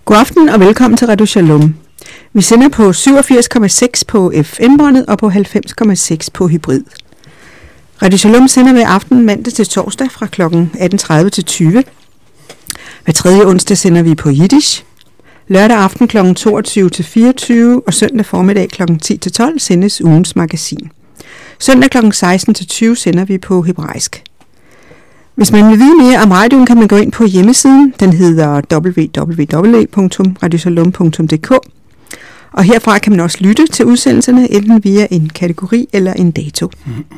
God aften og velkommen til Radio Shalom. Vi sender på 87,6 på FM-båndet og på 90,6 på hybrid. Radio Shalom sender hver aften mandag til torsdag fra kl. 18.30 til 20. Hver tredje onsdag sender vi på Yiddish. Lørdag aften kl. 22 til 24 og søndag formiddag kl. 10 til 12 sendes ugens magasin. Søndag kl. 16 til 20 sender vi på hebraisk. Hvis man vil vide mere om radioen, kan man gå ind på hjemmesiden. Den hedder www.radioshalom.dk. Og herfra kan man også lytte til udsendelserne, enten via en kategori eller en dato.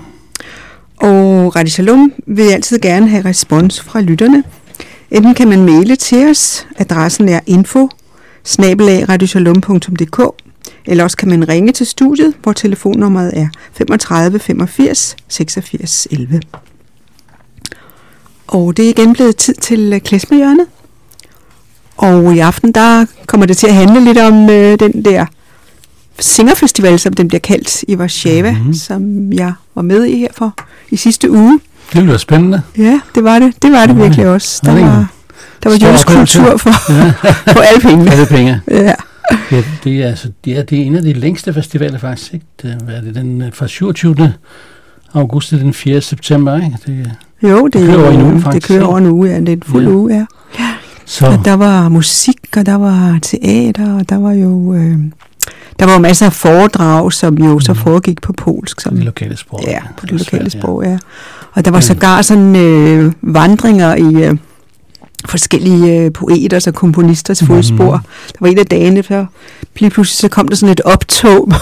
Og Radio Shalom vil altid gerne have respons fra lytterne. Enten kan man maile til os. Adressen er info@radioshalom.dk. Eller også kan man ringe til studiet, hvor telefonnummeret er 35 85 86 11. Og det er igen blevet tid til klezmerhjørnet. Og i aften, der kommer det til at handle lidt om den der singerfestival, som den bliver kaldt i Warszawa, som jeg var med i her i sidste uge. Det bliver spændende. Ja, det var det. Det var det virkelig også. Der var jødisk kultur for alle penge. Alle penge. Ja. Ja, det er en af de længste festivaler faktisk. Ikke? Hvad er det, den fra 27. august til den 4. september, ikke? Det kører over en uge, faktisk. Det kører over en uge, ja. Det er en fuld uge, ja. Så. Og der var musik, og der var teater, og der var jo masser af foredrag, som jo så foregik på polsk. Som, det lokale sprog. Ja, på det lokale sprog, ja. Og der var sågar sådan vandringer i forskellige poeters og komponisters fodspor. Der var en af dagene før. Lige pludselig så kom der sådan et optog,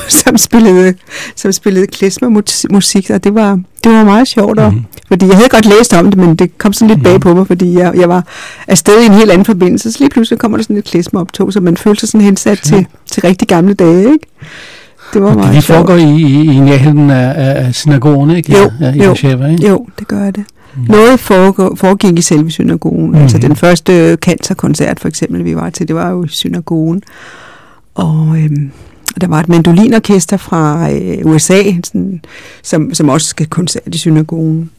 som spillede klezmermusik, og det var meget sjovt. Fordi jeg havde godt læst om det, men det kom sådan lidt bag på mig, fordi jeg var afsted i en helt anden forbindelse. Så lige pludselig kommer der sådan et klezmeroptog, så man følte sig sådan hensat til rigtig gamle dage, ikke? Det var meget sjovt. Det foregår i nærheden af synagogen, ikke? Jo, det gør det. Noget foregik i selve synagogen. Altså den første cancerkoncert for eksempel, vi var til, det var jo i synagogen. Og der var et mandolinorkester fra USA, sådan, som også skal koncert i synagogen.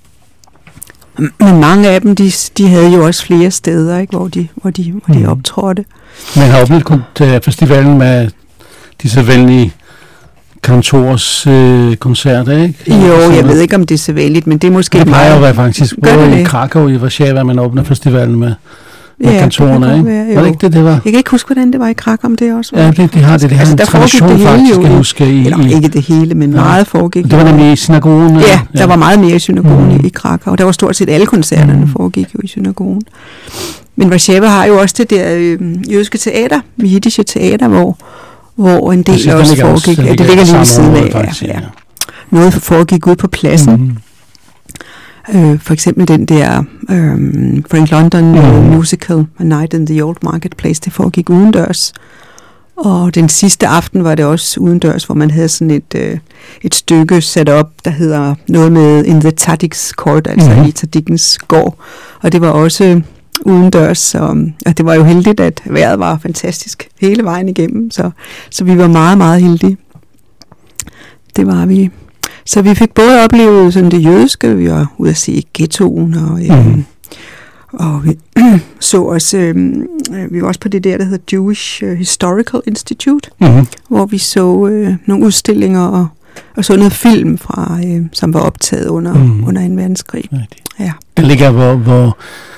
Men mange af dem, de havde jo også flere steder, ikke, hvor de optrådte. Man har oplevet festivalen med de sædvanlige kantors koncerter, ikke? Jo, jeg ved ikke, om det er så vældigt, men det er måske... Det plejer at være faktisk både i Krakow og i Warszawa, man åbner festivalen med kantorerne, ikke? Var det ikke det var? Jeg kan ikke huske, hvordan det var i Krakow, om det også var. Ja, det har det. Det har en tradition faktisk, kan huske. Ikke det hele, men meget foregik. Det var nemlig i synagogen. Ja, der var meget mere i synagogen i Krakow. Der var stort set alle koncerterne foregik jo i synagogen. Men Warszawa har jo også det der jødiske teater, jiddische teater, hvor en del også foregik. Ja, det ligger lige ved siden af. Ja. Noget foregik ud på pladsen. For eksempel den der Frank London musical A Night in the Old Marketplace, det foregik udendørs. Og den sidste aften var det også udendørs, hvor man havde sådan et stykke sat op, der hedder noget med In the Tzadik's Court, altså i Tzadikkens gård. Og det var også udendørs, og det var jo heldigt, at vejret var fantastisk hele vejen igennem, så vi var meget, meget heldige. Det var vi. Så vi fik både oplevet sådan det jødiske, vi var ude at se ghettoen, og vi så også, vi var også på det der hedder Jewish Historical Institute, hvor vi så nogle udstillinger og så noget film fra, som var optaget under 2. verdenskrig. Ja. Det ligger, hvor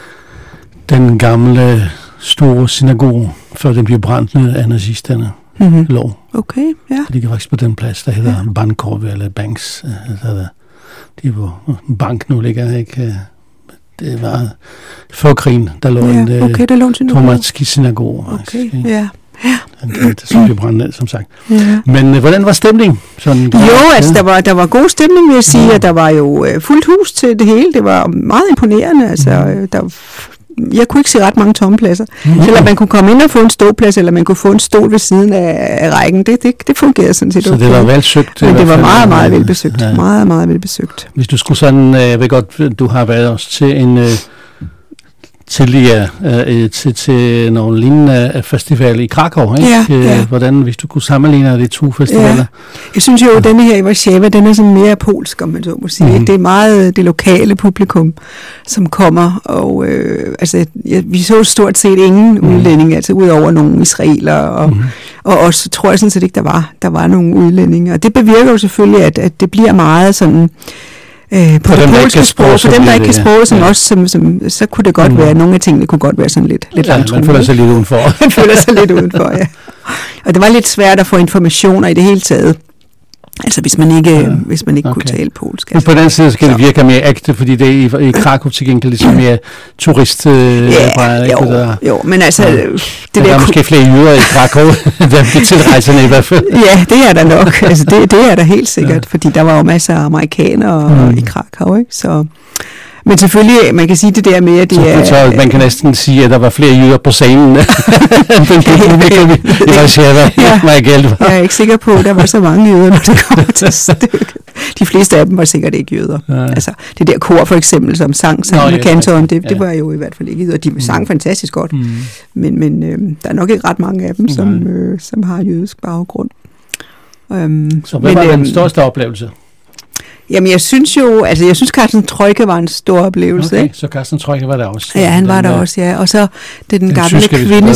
den gamle store synagoge, før den blev brændt ned af nazisterne, lå. Okay, ja. Det ligger faktisk på den plads, der hedder Bankorv eller Banks. Det var bank nu ligger, ikke? Det var før krigen, der lå en Tomatski synagoge. Okay, ja. Som blev brændt ned, som sagt. Ja. Men hvordan var stemningen? Altså der var god stemning, vil jeg sige, at der var jo fuldt hus til det hele. Det var meget imponerende, altså jeg kunne ikke se ret mange tomme pladser. Eller man kunne komme ind og få en ståplads, eller man kunne få en stol ved siden af rækken. Det fungerede sådan set. Så det var velsøgt? Men det var meget, meget velbesøgt. Ja. Meget, meget velbesøgt. Hvis du skulle sådan, jeg ved godt, du har været også tidligere til nogle lignende festivaler i Krakow, ikke? Ja. Hvordan, hvis du kunne sammenligne de to festivaler? Ja. Jeg synes jo, at denne her i Warszawa, den er sådan mere polsk, om man så må sige. Det er meget det lokale publikum, som kommer, og vi så stort set ingen udlændinge, altså ud over nogle israelere, og også tror jeg sådan set ikke, der var nogle udlændinge. Og det bevirker jo selvfølgelig, at det bliver meget sådan på det polske sprog, for dem, der ikke kan sproget, som også, så kunne det godt være, at nogle af tingene kunne godt være sådan lidt langt. Man føler sig lidt udenfor. Man føler sig lidt udenfor, ja. Og det var lidt svært at få informationer i det hele taget. Altså hvis man ikke kunne tale polsk. Men på den side skal det virke mere ægte, fordi det er i Krakow til gengæld ligesom mere turist. Jo, men altså det der er måske flere jøder i Krakow, der tilrejserne i hvert fald. Ja, det er der nok. Altså det er der helt sikkert, fordi der var jo masser af amerikanere i Krakow, ikke? Så men selvfølgelig, man kan sige det der med, at det så man kan næsten sige, at der var flere jøder på scenen, end den publikum i Warszawa. Jeg er ikke sikker på, at der var så mange jøder, når det kommer til stykket. De fleste af dem var sikkert ikke jøder. Altså, det der kor for eksempel, som sang med kantoren, det var jo i hvert fald ikke jøder. De sang fantastisk godt, men der er nok ikke ret mange af dem, som har jødisk baggrund. Så hvad var den største oplevelse? Jamen, jeg synes Carsten Troike var en stor oplevelse. Okay, så Carsten Troike var der også. Ja, han var der også, ja. Og så den gamle kvinde,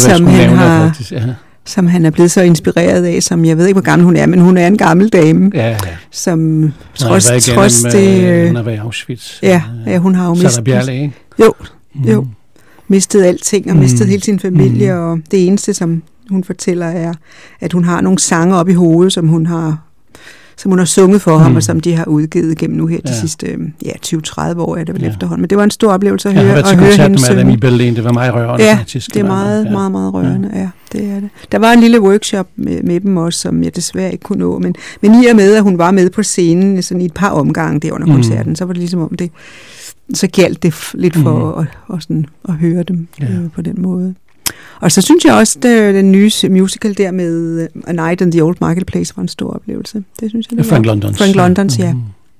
som han er blevet så inspireret af, som jeg ved ikke, hvor gammel hun er, men hun er en gammel dame, som trods det... Hun har været i Auschwitz. Ja, hun har jo mistet... Sarah Bjerle, ikke? Jo. Mistet alting, og mistet hele sin familie, og det eneste, som hun fortæller, er, at hun har nogle sange op i hovedet, som hun har sunget for ham, og som de har udgivet gennem nu her de sidste 20-30 år, er det vel efterhånden. Men det var en stor oplevelse at høre hende synge. Jeg har været til koncert med dem i Berlin, det var meget rørende faktisk. Det er meget, meget, meget rørende, ja, det er det. Der var en lille workshop med dem også, som jeg desværre ikke kunne nå, men i og med, at hun var med på scenen sådan i et par omgange der under koncerten, så var det ligesom om det, så galt det lidt for at høre dem på den måde. Og så synes jeg også, at den nye musical der med A Night in the Old Marketplace var en stor oplevelse. Det synes jeg. Frank Londons, ja.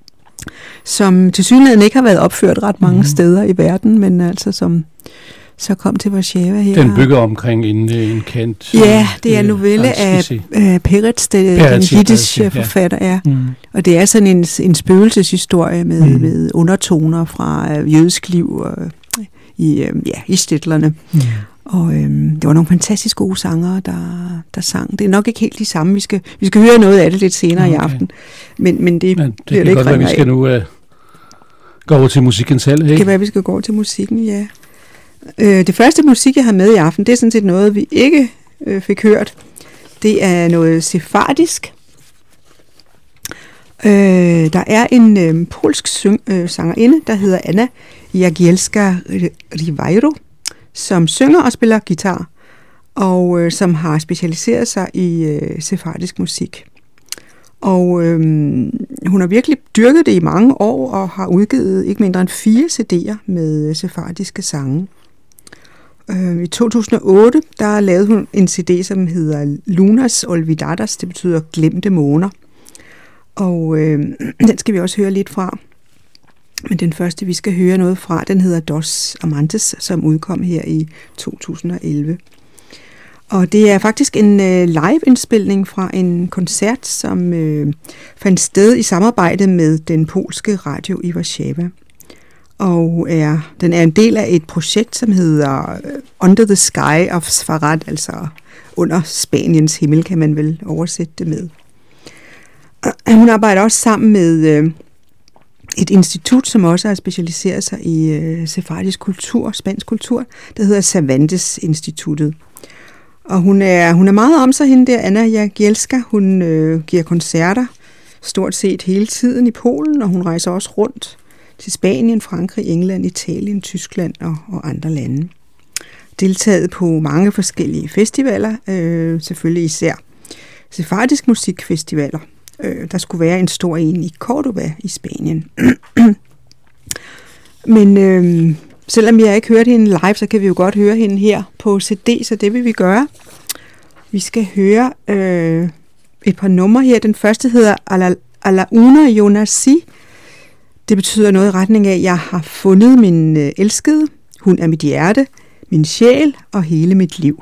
Som tilsyneladende ikke har været opført ret mange steder i verden, men altså som så kom til Warszawa her. Den bygger omkring en kendt... Ja, det er en novelle af Peretz, den jiddisch forfatter, ja. Og det er sådan en spøgelseshistorie med undertoner fra jødisk liv i Stetlerne. Og det var nogle fantastisk gode sangere, der sang. Det er nok ikke helt de samme. Vi skal høre noget af det lidt senere i aften. Men det bliver det ikke godt være, vi skal nu gå over til musikken selv, ikke? Det kan være, vi skal gå over til musikken, ja. Det første musik, jeg har med i aften, det er sådan set noget, vi ikke fik hørt. Det er noget sefardisk. Der er en polsk sangerinde, der hedder Anna Jagielska-Ribeiro, som synger og spiller guitar, og som har specialiseret sig i sefardisk musik. Og hun har virkelig dyrket det i mange år, og har udgivet ikke mindre end 4 CD'er med sefardiske sange. I 2008, der lavede hun en CD, som hedder Lunas Olvidadas, det betyder glemte måner. Og den skal vi også høre lidt fra. Men den første, vi skal høre noget fra, den hedder Dos Amantes, som udkom her i 2011. Og det er faktisk en live-indspilning fra en koncert, som fandt sted i samarbejde med den polske radio i Warszawa. Og den er en del af et projekt, som hedder Under the Sky of Sfarad, altså under Spaniens himmel, kan man vel oversætte det med. Hun arbejder også sammen med et institut, som også har specialiseret sig i sefardisk kultur, spansk kultur, der hedder Cervantes-instituttet. Og hun er meget om sig, hende der, Anna Jagielska. Hun giver koncerter stort set hele tiden i Polen, og hun rejser også rundt til Spanien, Frankrig, England, Italien, Tyskland og andre lande. Deltaget på mange forskellige festivaler, selvfølgelig især sefardisk musikfestivaler. Der skulle være en stor en i Córdoba i Spanien. Men selvom jeg ikke hørte hende live, så kan vi jo godt høre hende her på CD, så det vil vi gøre. Vi skal høre et par numre her. Den første hedder A la una Jonasi. Det betyder noget i retning af, at jeg har fundet min elskede. Hun er mit hjerte, min sjæl og hele mit liv.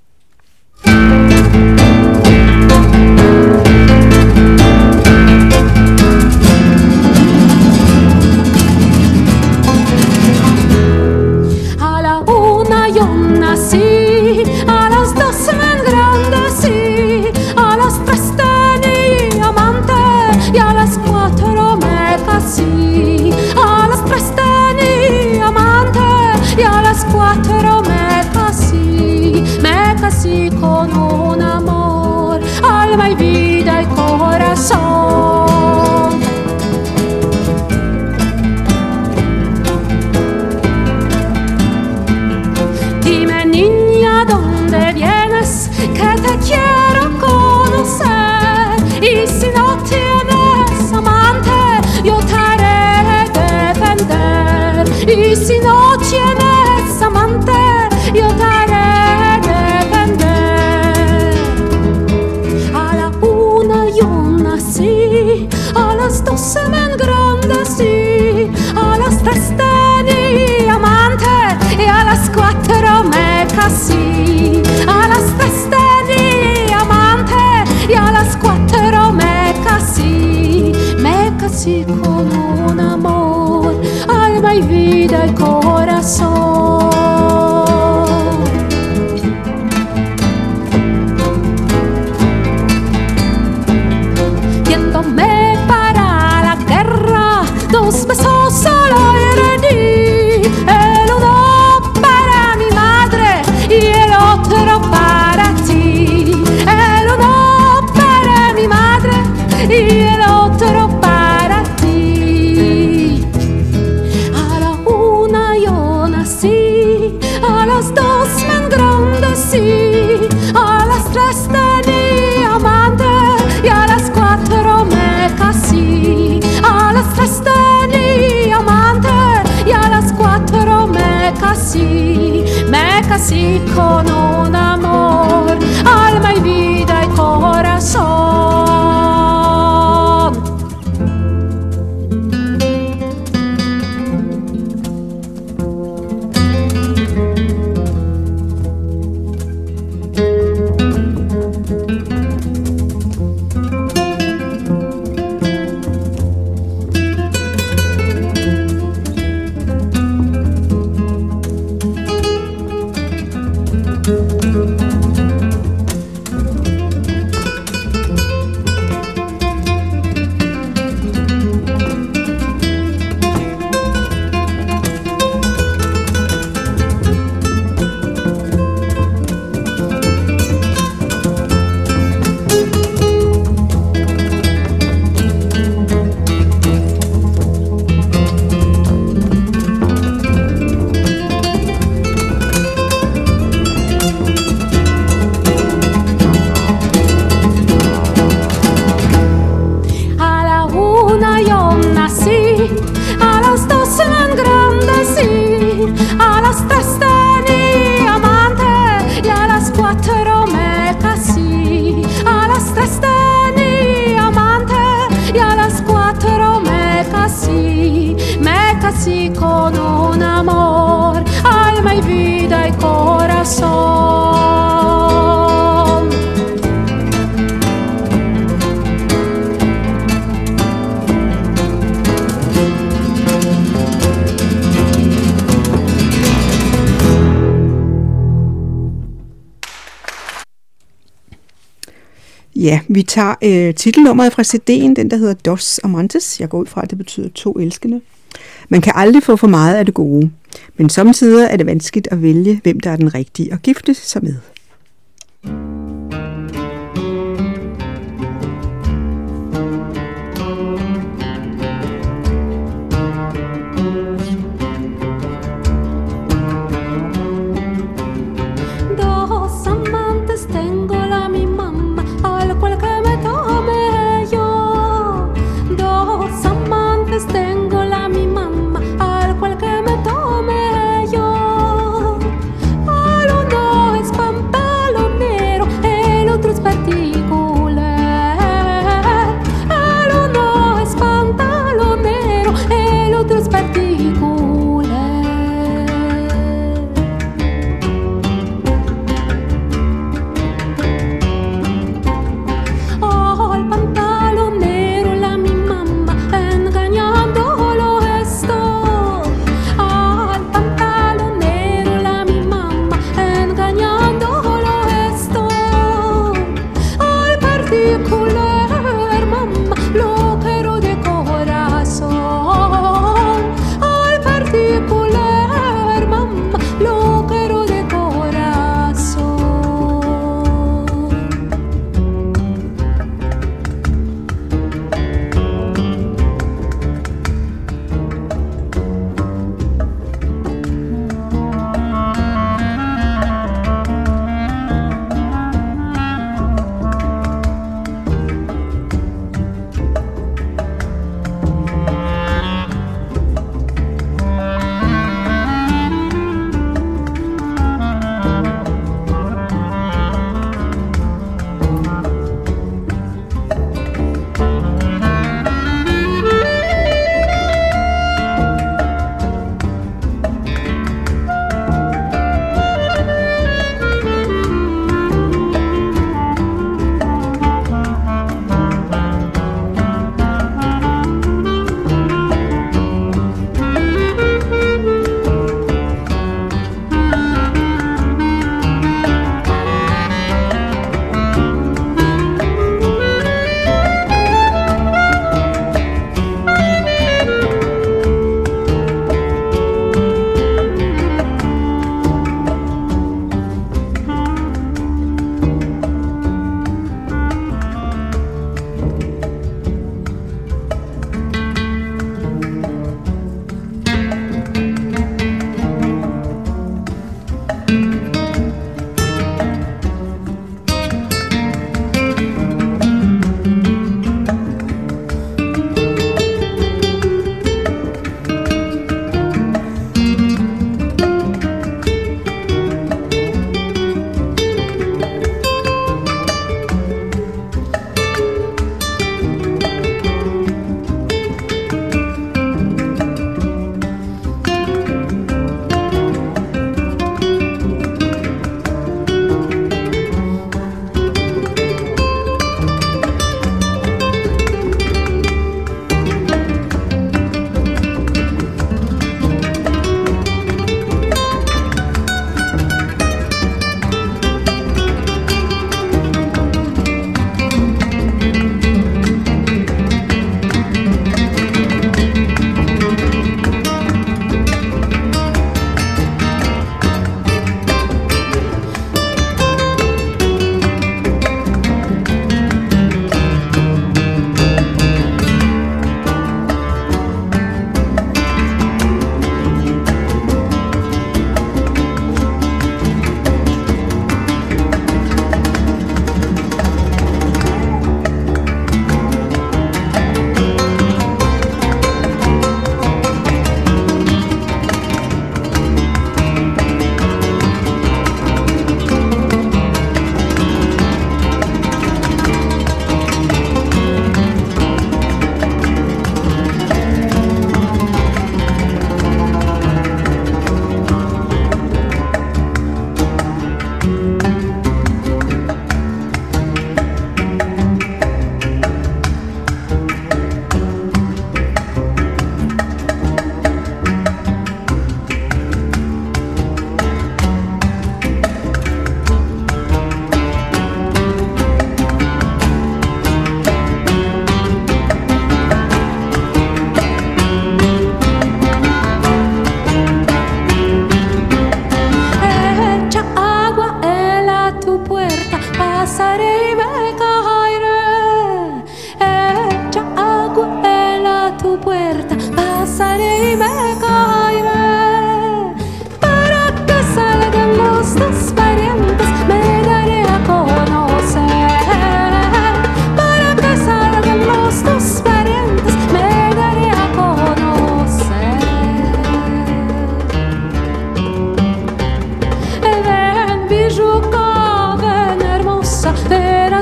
Con un amor, alma y vida y corazón. Dime, niña, ¿dónde vienes? Que te quiero conocer. Y si no tienes amante, yo te haré defender. Y si no tienes amante, yo te haré a las 12 me engrandecí, a las 3 tenía amante y a las 4 me casé. A las 3 tenía amante y a las 4 me casé con un amor, alma y vida y corazón. Yéndome para la guerra, 2 besos al aire di, el uno para mi madre y el otro para ti. El uno para mi madre y el otro para ti. A la 1 yo nací, a las 2 me engrandecí, a las 3 tenía amante y a las 4 me casé. A las 3 tenía amante y a las 4 me casé con un amor, alma y vida y corazón. Así con un amor, alma y vida y corazón. Ja, vi tager titelnummeret fra CD'en, den der hedder Dos Amantes. Jeg går ud fra, at det betyder 2 elskende. Man kan aldrig få for meget af det gode, men samtidig er det vanskeligt at vælge, hvem der er den rigtige at gifte sig med. Al uno es Pampa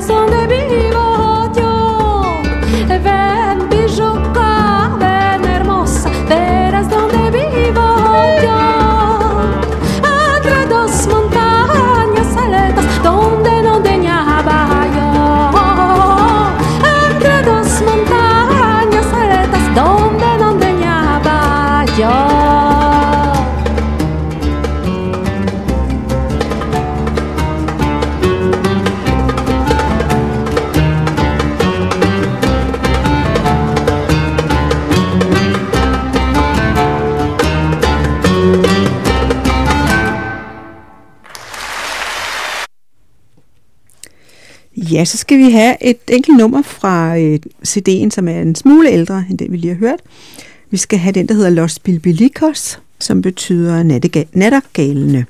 donde vivo yo. Ven, Pijuca, ven, hermosa, verás donde vivo yo. Entre dos montañas altas, donde no deñaba yo. Entre dos montañas altas, donde no deñaba yo. Ja, så skal vi have et enkelt nummer fra CD'en, som er en smule ældre end den, vi lige har hørt. Vi skal have den, der hedder Los Bilbilicos, som betyder nattergalene.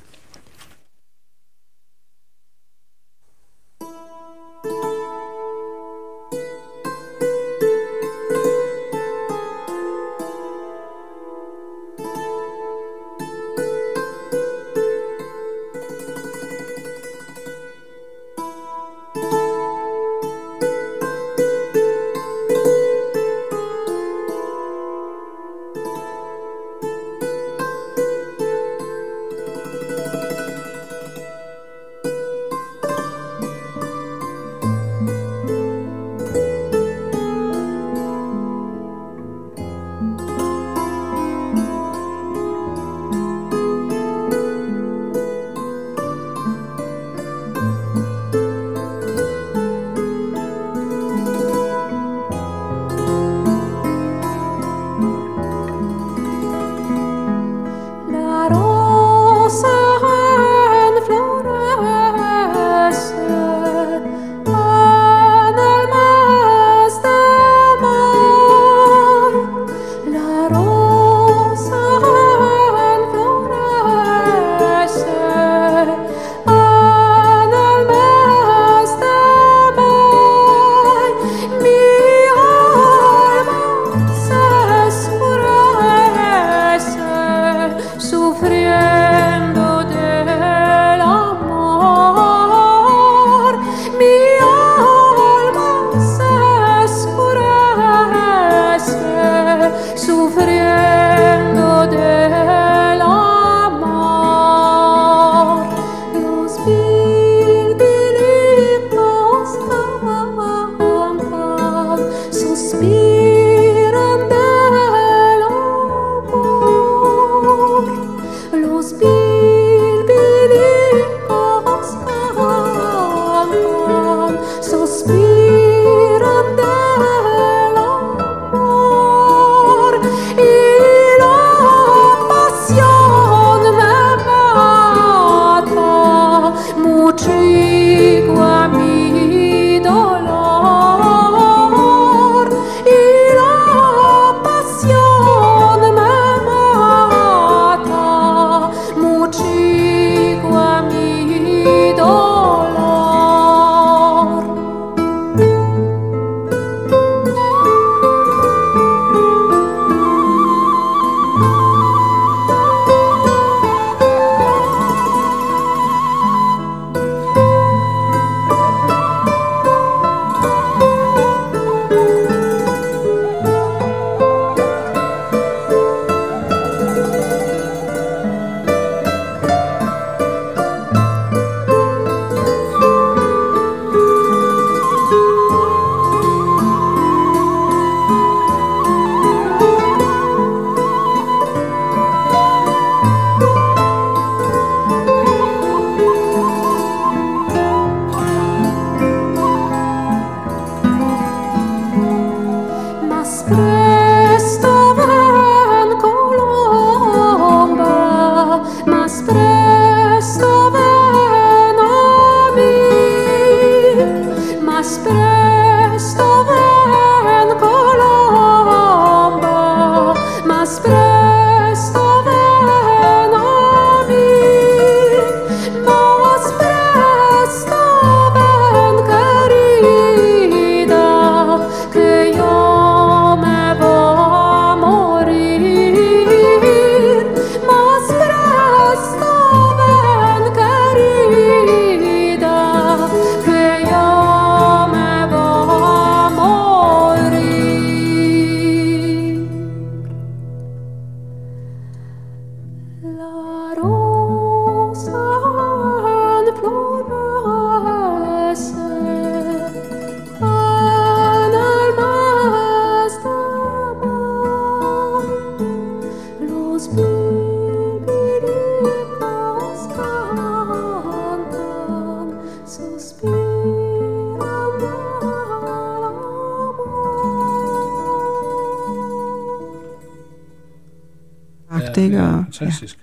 Fantastisk.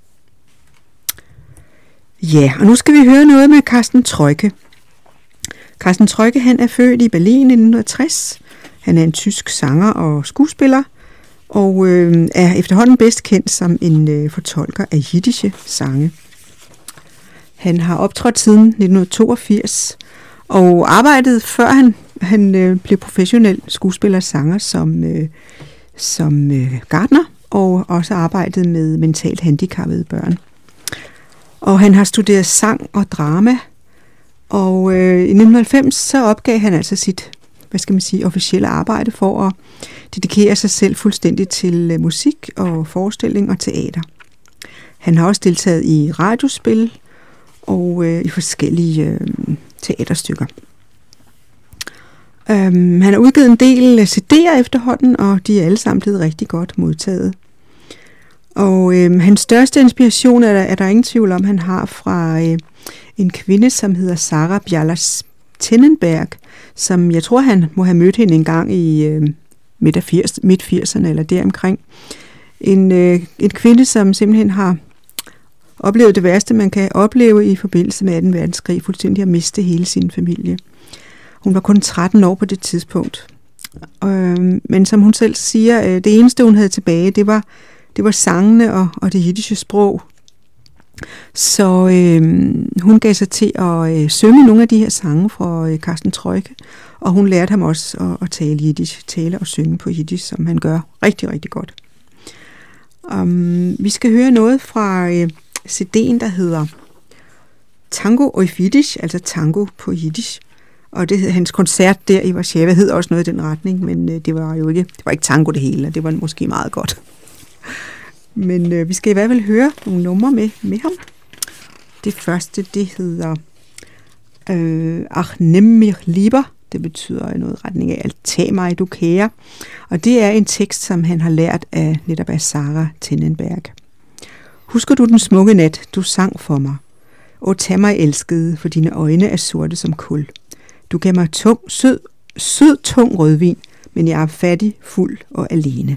Ja, og nu skal vi høre noget med Carsten Troike. Carsten Troike, han er født i Berlin i 1960. Han er en tysk sanger og skuespiller, og er efterhånden bedst kendt som en fortolker af jiddische sange. Han har optrådt siden 1982, og arbejdede før han blev professionel skuespiller og sanger som gartner, og også arbejdet med mentalt handicappede børn. Og han har studeret sang og drama, og i 1990 så opgav han altså sit, officielle arbejde for at dedikere sig selv fuldstændig til musik og forestilling og teater. Han har også deltaget i radiospil og i forskellige teaterstykker. Han har udgivet en del CD'er efterhånden, og de er alle sammen blevet rigtig godt modtaget. Og hans største inspiration er der ingen tvivl om, han har fra en kvinde, som hedder Sarah Bjallas-Tennenberg, som jeg tror, han må have mødt hende en gang i midt-80'erne eller deromkring. En kvinde, som simpelthen har oplevet det værste, man kan opleve i forbindelse med 2. verdenskrig, fuldstændig at miste hele sin familie. Hun var kun 13 år på det tidspunkt. Men som hun selv siger, det eneste, hun havde tilbage, det var sangene og det jiddische sprog. Så hun gav sig til at synge nogle af de her sange fra Carsten Troike, og hun lærte ham også at tale jiddisch, tale og synge på jiddisch, som han gør rigtig, rigtig godt. Vi skal høre noget fra CD'en, der hedder Tango auf Jiddisch, altså tango på jiddisch. Og det, hans koncert der i Warszawa hed også noget i den retning, men det var ikke tango det hele, og det var måske meget godt. Men vi skal i hvert fald høre nogle numre med ham. Det første, det hedder Ach, nimm mich lieber. Det betyder noget i retning af tag mig, du kære. Og det er en tekst, som han har lært af netop af Sarah Tennenberg. Husker du den smukke nat, du sang for mig? Og tag mig, elskede, for dine øjne er sorte som kul. Du gav mig sød, tung rødvin, men jeg er fattig, fuld og alene.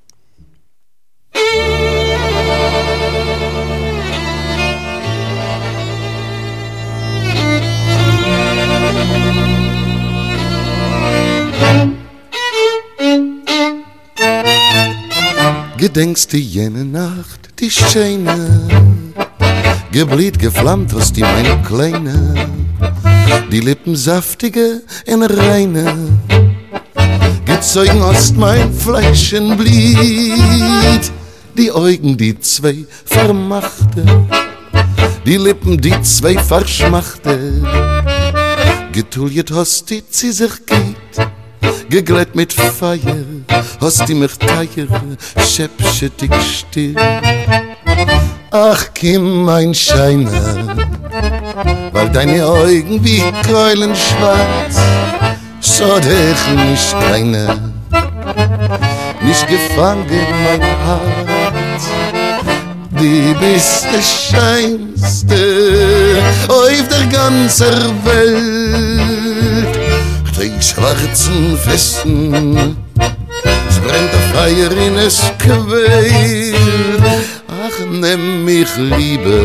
Gedenkst du jene Nacht, die schöne, gebliet geflammt hast die meine Kleine, die Lippen saftige und reine, gezeugen aus mein Fleisch und Blit, die Augen, die zwei vermachte, die Lippen, die zwei verschmachte, getuljet hast die sich geht, geglätt mit Feier, hast die mich teier, schäpsche dich still. Ach, Kim, mein Scheiner, weil deine Augen wie Keulen schwarz, so dich nicht keiner, nicht gefangen mein Herz. Die bist das Scheinste auf der ganzen Welt. Die schwarzen Festen, es brennt der Feuer in es quält. Ach, nimm mich Liebe,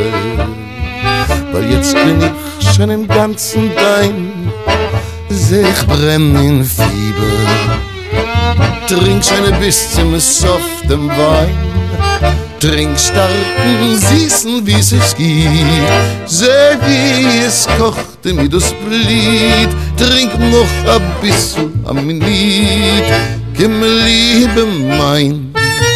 weil jetzt bin ich schon im ganzen dein. Seh ich brenn in Fieber, trink schon ein bisschen softem Wein. Trink starken, süßen, wie es geht. Seh, wie es kocht mir das Blut. Trink noch ein bisschen am Lied. Komm, Liebe mein.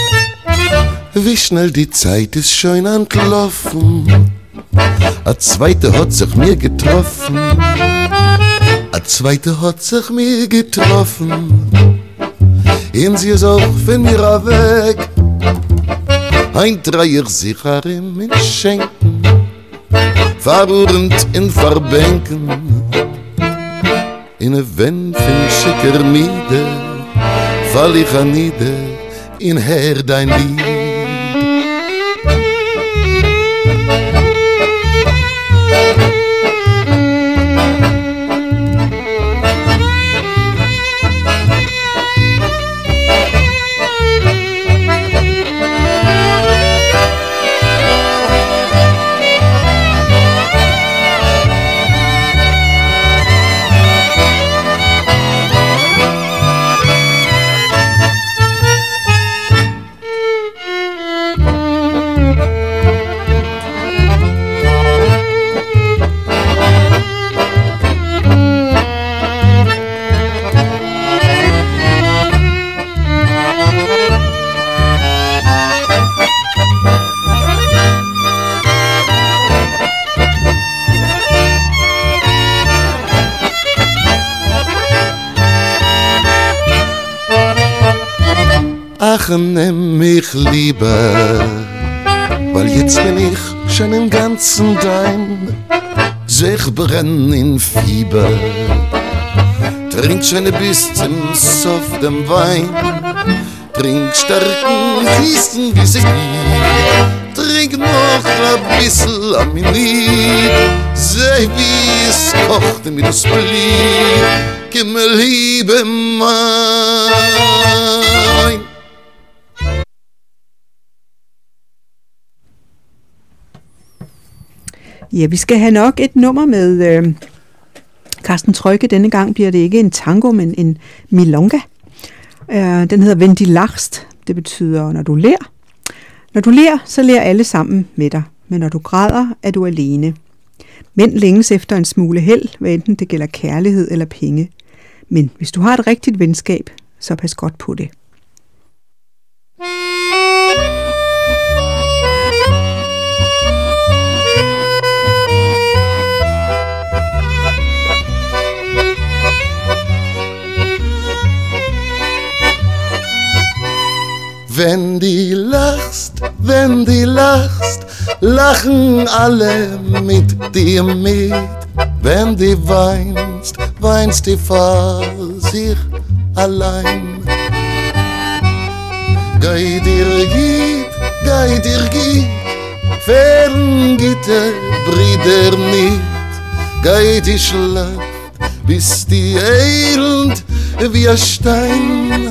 Wie schnell die Zeit ist schon entlaufen. A zweite hat sich mir getroffen. A zweite hat sich mir getroffen. Und sie ist auch von mir weg. ein Dreier sicher im Schenken, verurend in Verbänken, in a wenn fin schicker Miede, fall ich an nieder, in Herr dein Lied. Ach, nimm mich lieber, weil jetzt bin ich schon im ganzen dein, sich brenn in Fieber, trink schon bis zum Sof dem Wein, trink starken Riesen wie sie geht, trink noch ein bissl am Lied, seh wie es kocht mit das Blit, gib mir Liebe mein. Ja, vi skal have nok et nummer med Carsten Trøjke. Denne gang bliver det ikke en tango, men en milonga. Den hedder Wenn die lachst. Det betyder, når du ler. Når du ler, så ler alle sammen med dig. Men når du græder, er du alene. Mænd længes efter en smule held, hvad enten det gælder kærlighed eller penge. Men hvis du har et rigtigt venskab, så pas godt på det. Wenn die lachst, lachen alle mit dir mit. Wenn die weinst, weinst die vor sich allein. Gei dir geht, fern geht der Brider nicht. Gei die schlaft, bis die elend wie ein Stein.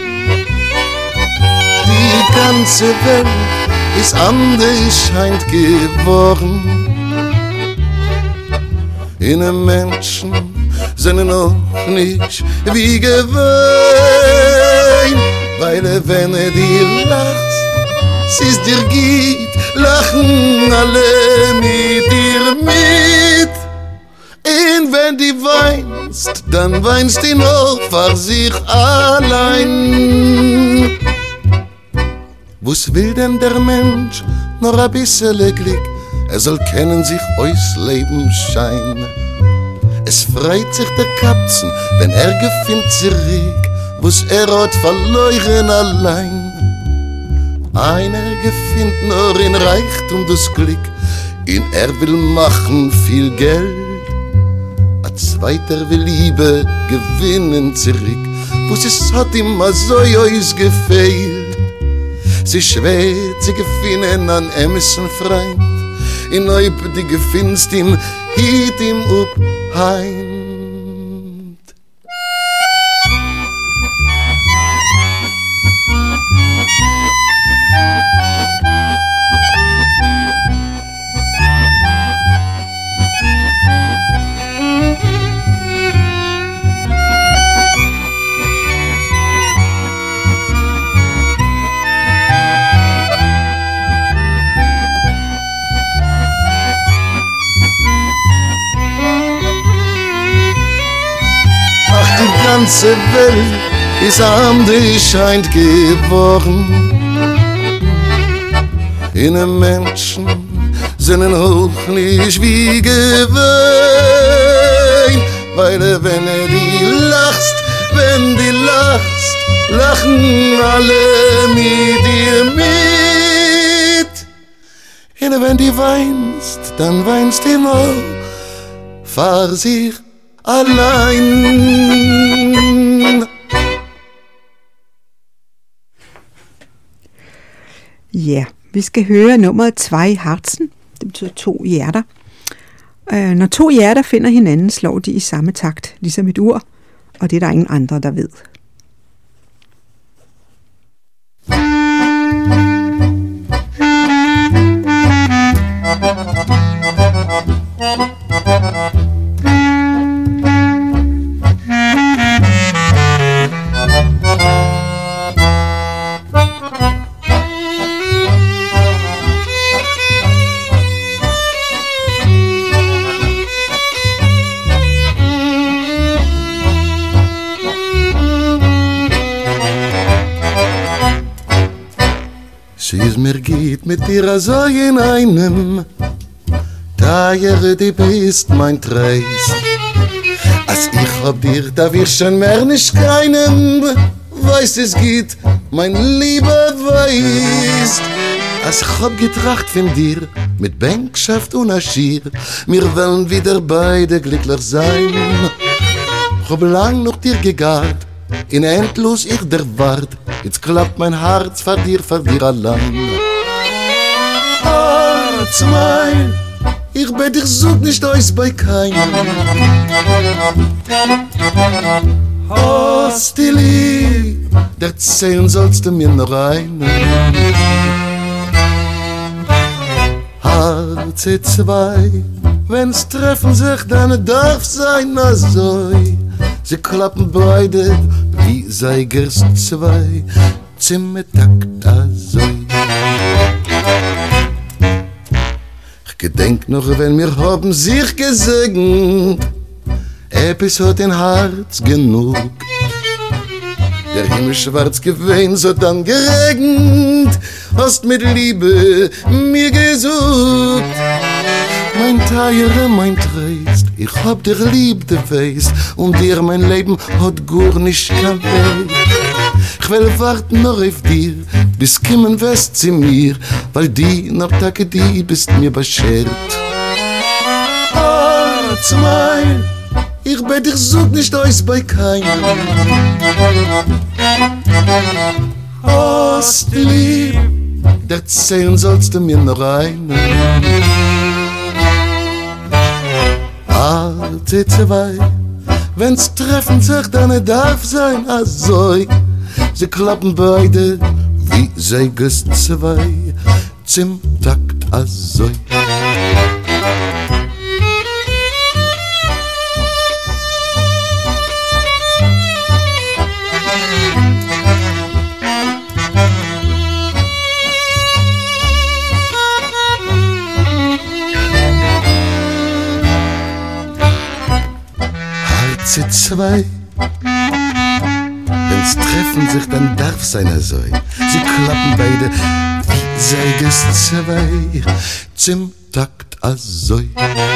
Die ganze Welt ist anders scheint geworden. In einem Menschen sind noch nicht wie gewöhnt. Weil wenn die lachst, sie es dir geht, lachen alle mit dir mit. Und wenn die weinst, dann weinst die noch für sich allein. Was will denn der Mensch? Noch ein bisschen Glück, soll kennen sich aus Leben schein. Es freut sich der Kapzen, wenn gefindt zurück, was hat verloren allein. Einer gefindt nur in Reichtum das Glück, und will machen viel Geld. Ein zweiter will Liebe gewinnen zurück, was es hat ihm so ausgefehlt. Sie schwät, sie gefinnen an Emerson Freund, in Neub die gefinnst ihm, hiet ihm up heim. Die ganze Welt ist anders scheint geworden. In einem Menschen sind hoch nicht wie gewöhnt. Weil wenn die lachst, lachen alle mit dir mit. Kleine, wenn die weinst, dann weinst immer für sich allein. Ja, vi skal høre nummeret 2 Herzen. Det betyder 2 hjerter. Når 2 hjerter finder hinanden, slår de i samme takt, ligesom et ur, og det er der ingen andre, der ved. Sieh's mir geht mit dir so in einem, daher du bist mein Treist. Als ich hab dir, da wir schon mehr nicht keinen, weiß es geht, mein Lieber weiß. Als ich hab getracht von dir, mit Bänkschaft und Aschir, wir wollen wieder beide glücklich sein. Ich hab lang noch dir gegart, in endlos ich der wart, jetzt klappt mein Herz vor dir allein. Herz mein, ich bei dir such nicht aus bei keinem. Hast die Lieb, erzählen sollst du mir noch einen. Herze 2, wenn's treffen sich, dann darf sein so. Sie klappen beide wie Seigers 2, Zimmertakt azoi. Ich gedenk noch, wenn wir haben sich gesegnet, etwas hat ein Herz genug. Der Himmel schwarz gewesen, so dann geregnet, hast mit Liebe mir gesucht. Mein Teire, mein Treist, ich hab dir lieb, du weißt, und dir mein Leben hat gar nicht kein Wert. Ich will warten noch auf dir, bis kommen wirst zu mir, weil die noch Tage die bist mir beschert. Herz mein, ich bei dir such nicht aus bei keinem. Hast du lieb, erzählen sollst du mir noch einen. Herze 2, wenn's treffen sich, dann darf sein azoi. Sie klappen beide wie Seigers 2, zum Takt azoi. Herze 2, wenn's treffen sich, dann darf seiner sein. Sie klappen beide wie Seigers 2, zum Takt azoi.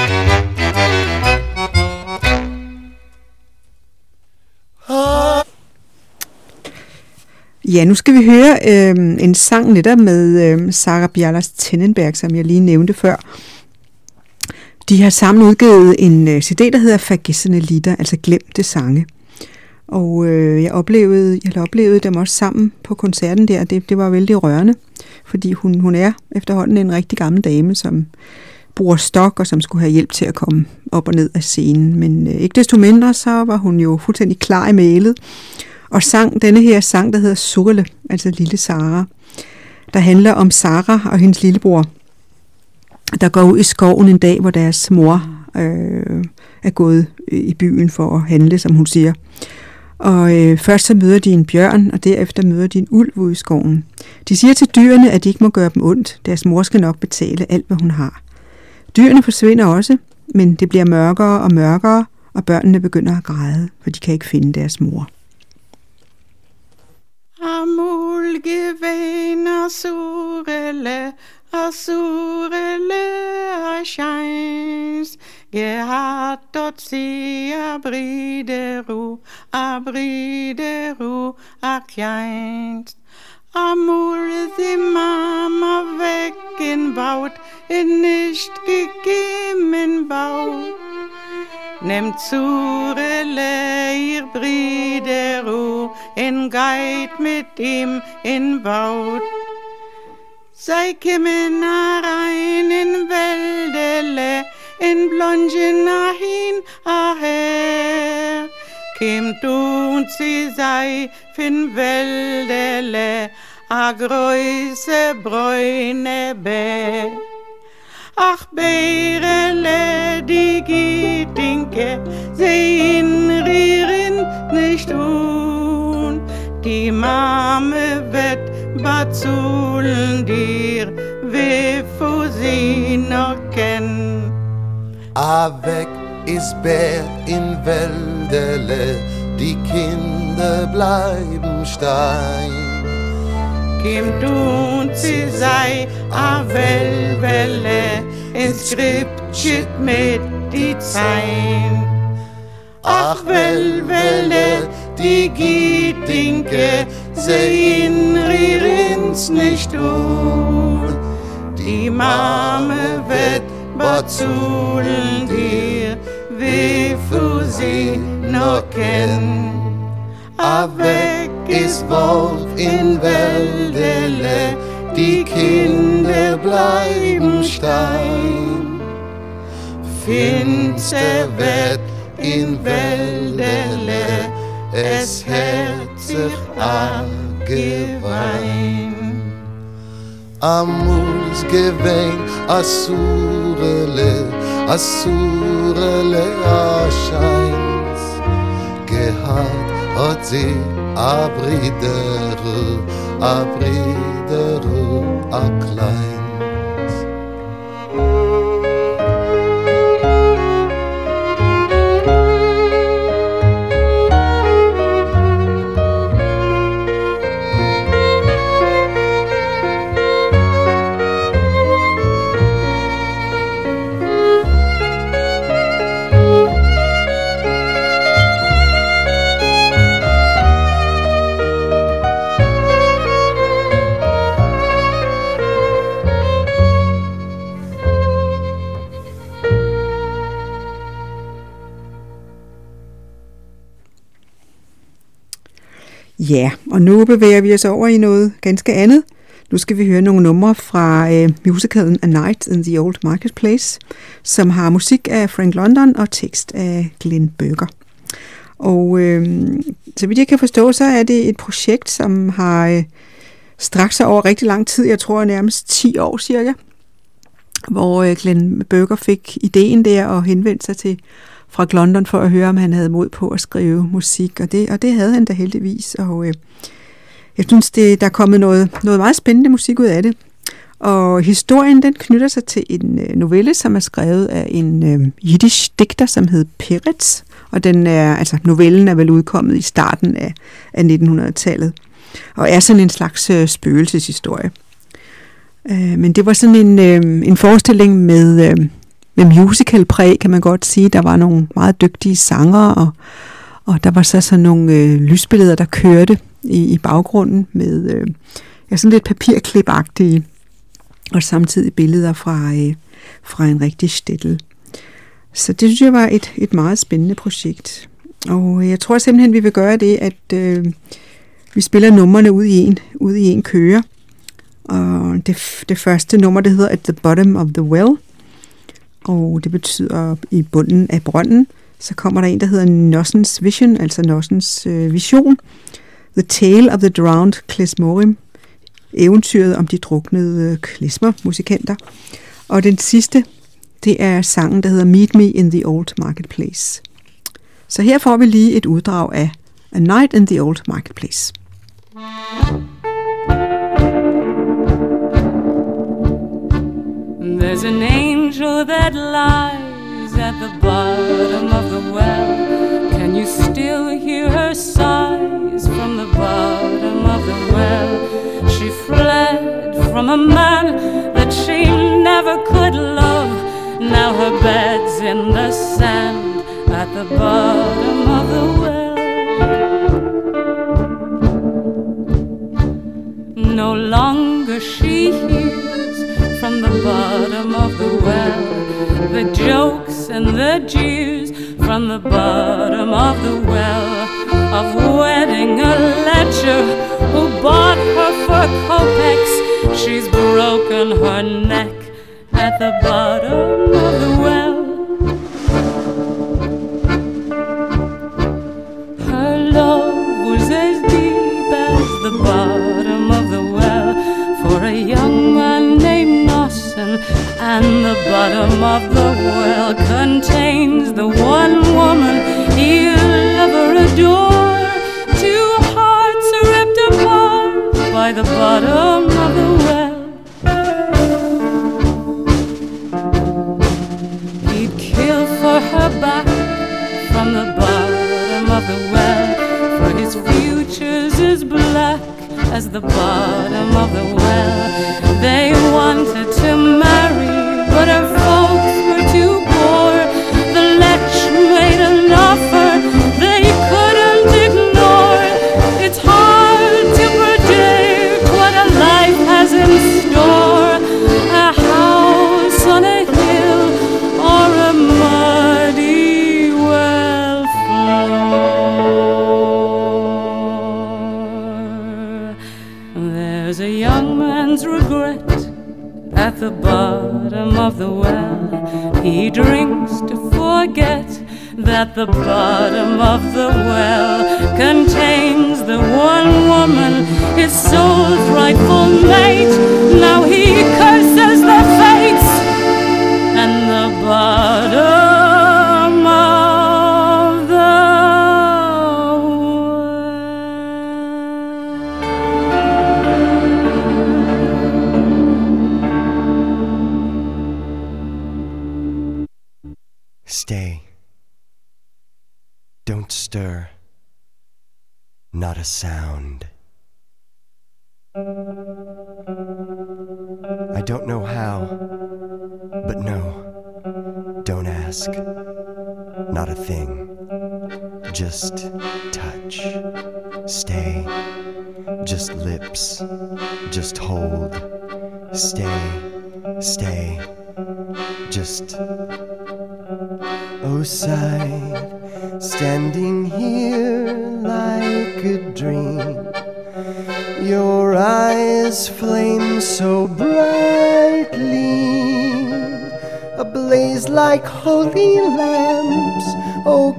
Ja, nu skal vi høre en sang netop med Sara Bjærlas-Tenneberg, som jeg lige nævnte før. De har sammen udgivet en CD, der hedder Vergessene Lieder, altså glemte sange. Og jeg oplevede dem også sammen på koncerten der. Det var vældig rørende, fordi hun er efterhånden en rigtig gammel dame, som bruger stok og som skulle have hjælp til at komme op og ned af scenen. Men ikke desto mindre, så var hun jo fuldstændig klar i mælet og sang denne her sang, der hedder Surle, altså Lille Sara, der handler om Sara og hendes lillebror, der går ud i skoven en dag, hvor deres mor er gået i byen for at handle, som hun siger. Og først så møder de en bjørn, og derefter møder de en ulv ude i skoven. De siger til dyrene, at de ikke må gøre dem ondt. Deres mor skal nok betale alt, hvad hun har. Dyrene forsvinder også, men det bliver mørkere og mørkere, og børnene begynder at græde, for de kan ikke finde deres mor. Amulge vener surele, erscheins, gehat dort sie abrideru, erkleinst. amul die Mama weggebaut, nicht gegeben baut. Nehmt Zurele ihr Brider en geit mit ihm in Baut. Sei kimmen rein in Wäldele, in Blongen hin aher. Kim du und sie sei fin Wäldele, a größe bräune Bär. Ach, Bärele, die Gietinke, sehen Rieren nicht un. Die Mame wird bazulen dir, wie sie noch kenn. Weg ist Bär in Wäldele, die Kinder bleiben stein. Kim du und sie sei a Welle, ins Skriptschit mit die Zein. Ach, Welle, die Gietinke, sehen Rierens nicht un. Die Mame wird bazulen dir, wie sie noch kenn. Weg ist Wolf in Wäldele, die Kinder bleiben stein. Finster wird in Wäldele, es hört sich angewein. Amuls gewein, Asurele, erscheint. Gehabt hat sie a Brider, a klein. Ja, og nu bevæger vi os over i noget ganske andet. Nu skal vi høre nogle numre fra musicalen A Night in the Old Marketplace, som har musik af Frank London og tekst af Glenn Berger. Og så vidt jeg kan forstå, så er det et projekt, som har strakt sig over rigtig lang tid. Jeg tror nærmest 10 år cirka, hvor Glenn Berger fik ideen der og henvendte sig til Frank London for at høre, om han havde mod på at skrive musik, og det havde han da heldigvis, og jeg synes, der er kommet noget meget spændende musik ud af det, og historien, den knytter sig til en novelle, som er skrevet af en jiddisch digter, som hed Peretz, og novellen er vel udkommet i starten af 1900-tallet, og er sådan en slags spøgelseshistorie. Men det var sådan en forestilling med musical-præg, kan man godt sige. Der var nogle meget dygtige sangere, og der var så nogle lysbilleder, der kørte i baggrunden med sådan lidt papirklip-agtige, og samtidig billeder fra en rigtig stættel. Så det synes jeg var et meget spændende projekt. Og jeg tror simpelthen, vi vil gøre det, at vi spiller numrene ud i en køre. Og det første nummer, det hedder At the Bottom of the Well, og det betyder i bunden af brønden. Så kommer der en, der hedder Nossens Vision, altså Nossens vision. The Tale of the Drowned Klezmorim, eventyret om de druknede klezmer-musikanter. Og den sidste, det er sangen, der hedder Meet Me in the Old Marketplace. Så her får vi lige et uddrag af A Night in the Old Marketplace. There's an angel that lies at the bottom of the well. Can you still hear her sighs from the bottom of the well? She fled from a man that she never could love. Now her bed's in the sand at the bottom of the well. bottom of the well. The jokes and the jeers from the bottom of the well, of wedding a ledger who bought her for kopecks. She's broken her neck at the bottom of the well. Her love was as deep as the bottom of the well for a young man named Nawson, and the bottom of the well contains the one woman he'll ever adore. Two hearts ripped apart by the bottom of the well. He'd kill for her back from the bottom of the well, for his future's as black as the bottom of the well. They wanted to marry, but her folks were too poor. The lech made an offer they couldn't ignore. It's hard to predict what a life has in store. A house on a hill or a muddy well floor. There's a young man's regret at the bottom of the well. He drinks to forget that the bottom of the well contains the one woman, his soul's rightful mate. Now he curses the fates and the bottom of the Stay. Don't stir. Not a sound. I don't know how, but no, don't ask. Not a thing. Just touch. Stay. Just lips. Just hold. Stay. Stay. Just. Oh, side, standing here like a dream, your eyes flame so brightly, ablaze like holy lamps. Oh,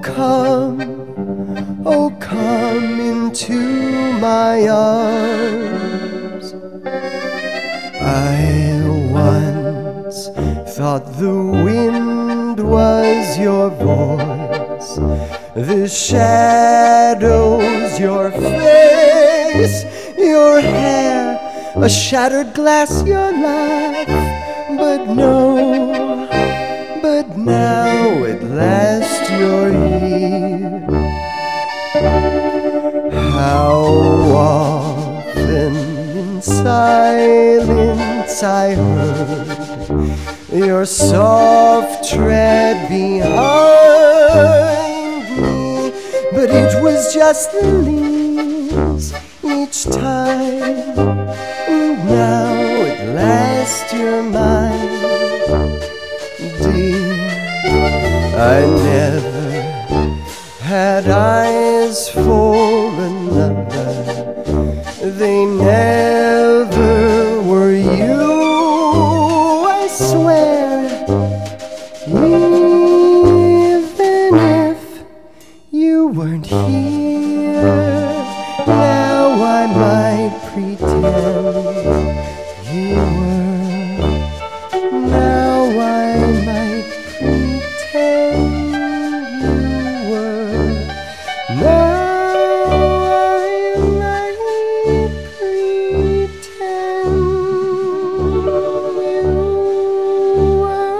come into my arms. I once thought the wind was your voice, the shadows your face, your hair, a shattered glass your laugh. But now at last you're here. How often in silence I heard your soft tread behind me, but it was just the leaves each time. And now at last you're mine, dear. I never had eyes for another, they never were you. I swear, even if you weren't here, now I might pretend you were. Now I might pretend you were. Now I might pretend you were.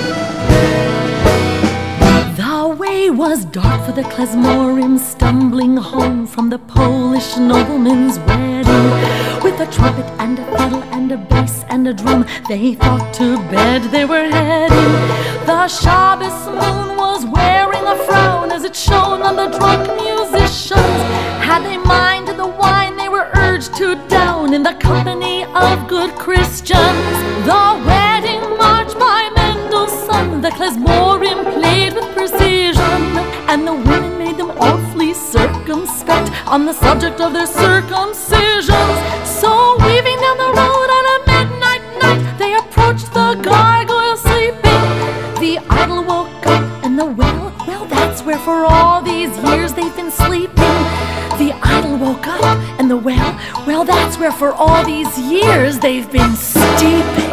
The way was dark for the Klezmorim, stumbling coming home from the Polish nobleman's wedding. With a trumpet and a fiddle and a bass and a drum, they thought to bed they were heading. The Shabbos moon was wearing a frown as it shone on the drunk musicians. Had they minded the wine, they were urged to down in the company of good Christians. The wedding march by Mendelssohn, the klezmorim played with precision, and the women made them awfully circumspect on the subject of their circumcisions. So weaving down the road on a midnight night, they approached the gargoyle sleeping. The idol woke up and the well, that's where for all these years they've been sleeping. The idol woke up and the well, that's where for all these years they've been steeping.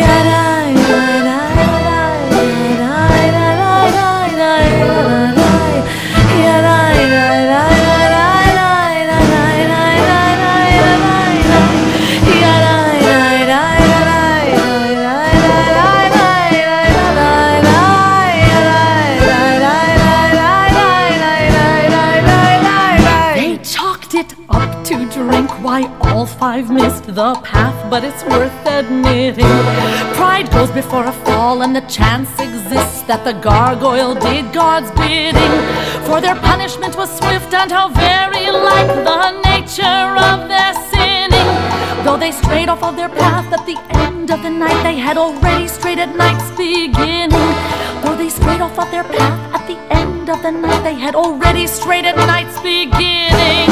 Why all five missed the path, but it's worth admitting. Pride goes before a fall, and the chance exists that the gargoyle did God's bidding. For their punishment was swift, and how very like the nature of their sinning. Though they strayed off of their path at the end of the night, they had already strayed at night's beginning. Though they strayed off of their path at the end of the night, they had already strayed at night's beginning.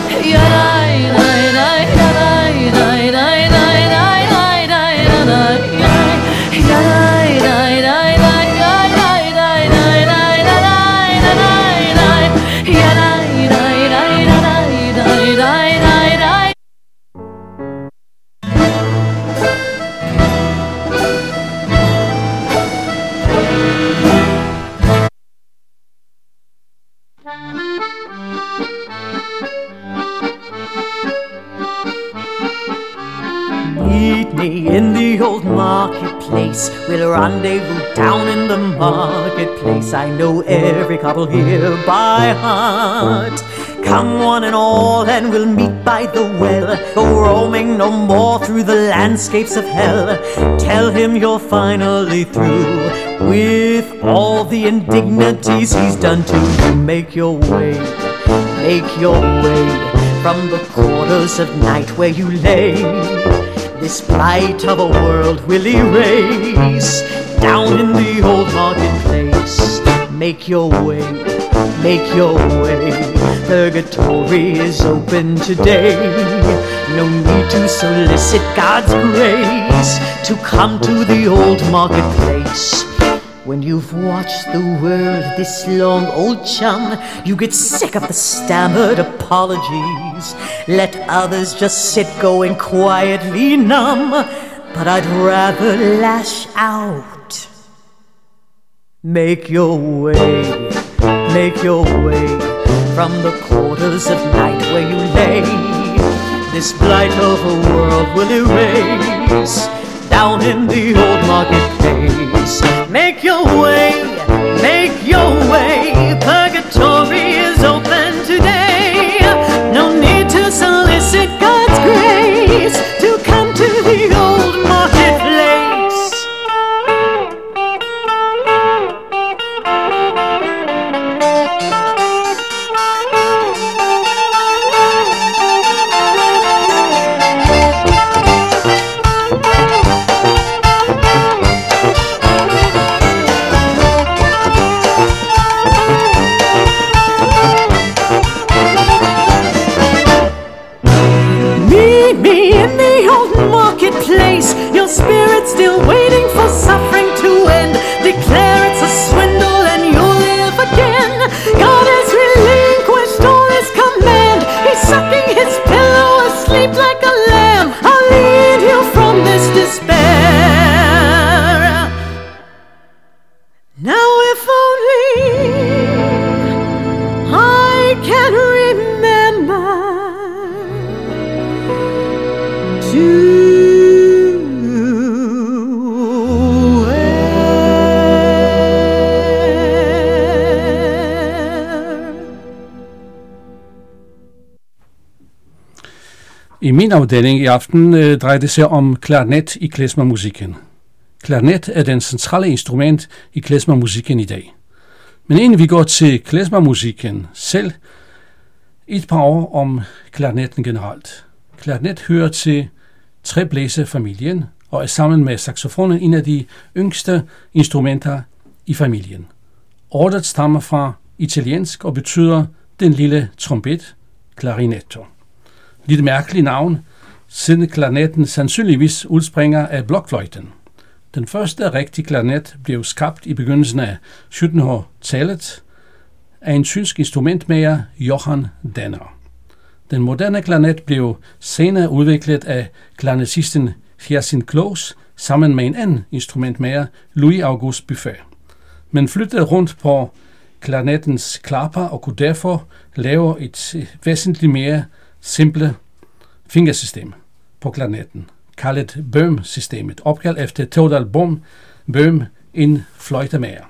Meet me in the old marketplace. We'll rendezvous down in the marketplace. I know every couple here by heart. Come one and all and we'll meet by the well. Go roaming no more through the landscapes of hell. Tell him you're finally through with all the indignities he's done to you. Make your way from the quarters of night where you lay. This blight of a world will erase down in the old marketplace. Make your way. Purgatory is open today. No need to solicit God's grace to come to the old marketplace. When you've watched the world this long, old chum, you get sick of the stammered apologies. Let others just sit going quietly numb, but I'd rather lash out. Make your way from the quarters of night where you lay. This blight of a world will erase down in the old marketplace. Make your way, purgatory is open today. No need to solicit God's grace to come to the old marketplace. I min afdeling i aften drejer det sig om klarinet i klezmermusikken. Klarinet er den centrale instrument i klezmermusikken i dag. Men inden vi går til klezmermusikken selv, et par ord om klarinetten generelt. Klarinet hører til treblæserfamilien og er sammen med saxofonen en af de yngste instrumenter i familien. Ordet stammer fra italiensk og betyder den lille trompet, clarinetto. Lidt mærkelig navn, siden klarinetten sandsynligvis udspringer af blokfløjten. Den første rigtige klarinet blev skabt i begyndelsen af 1700-tallet af en tysk instrumentmager, Johann Danner. Den moderne klarinet blev senere udviklet af klarinetisten Hyacinth Close sammen med en anden instrumentmager, Louis Auguste Buffet. Men flyttede rundt på klarinettens klapper og kunne derfor lave et væsentligt mere simple fingersystem på klarinetten, kaldet Böhm-systemet, opkaldt efter Theodor Böhm, en fløjtemager.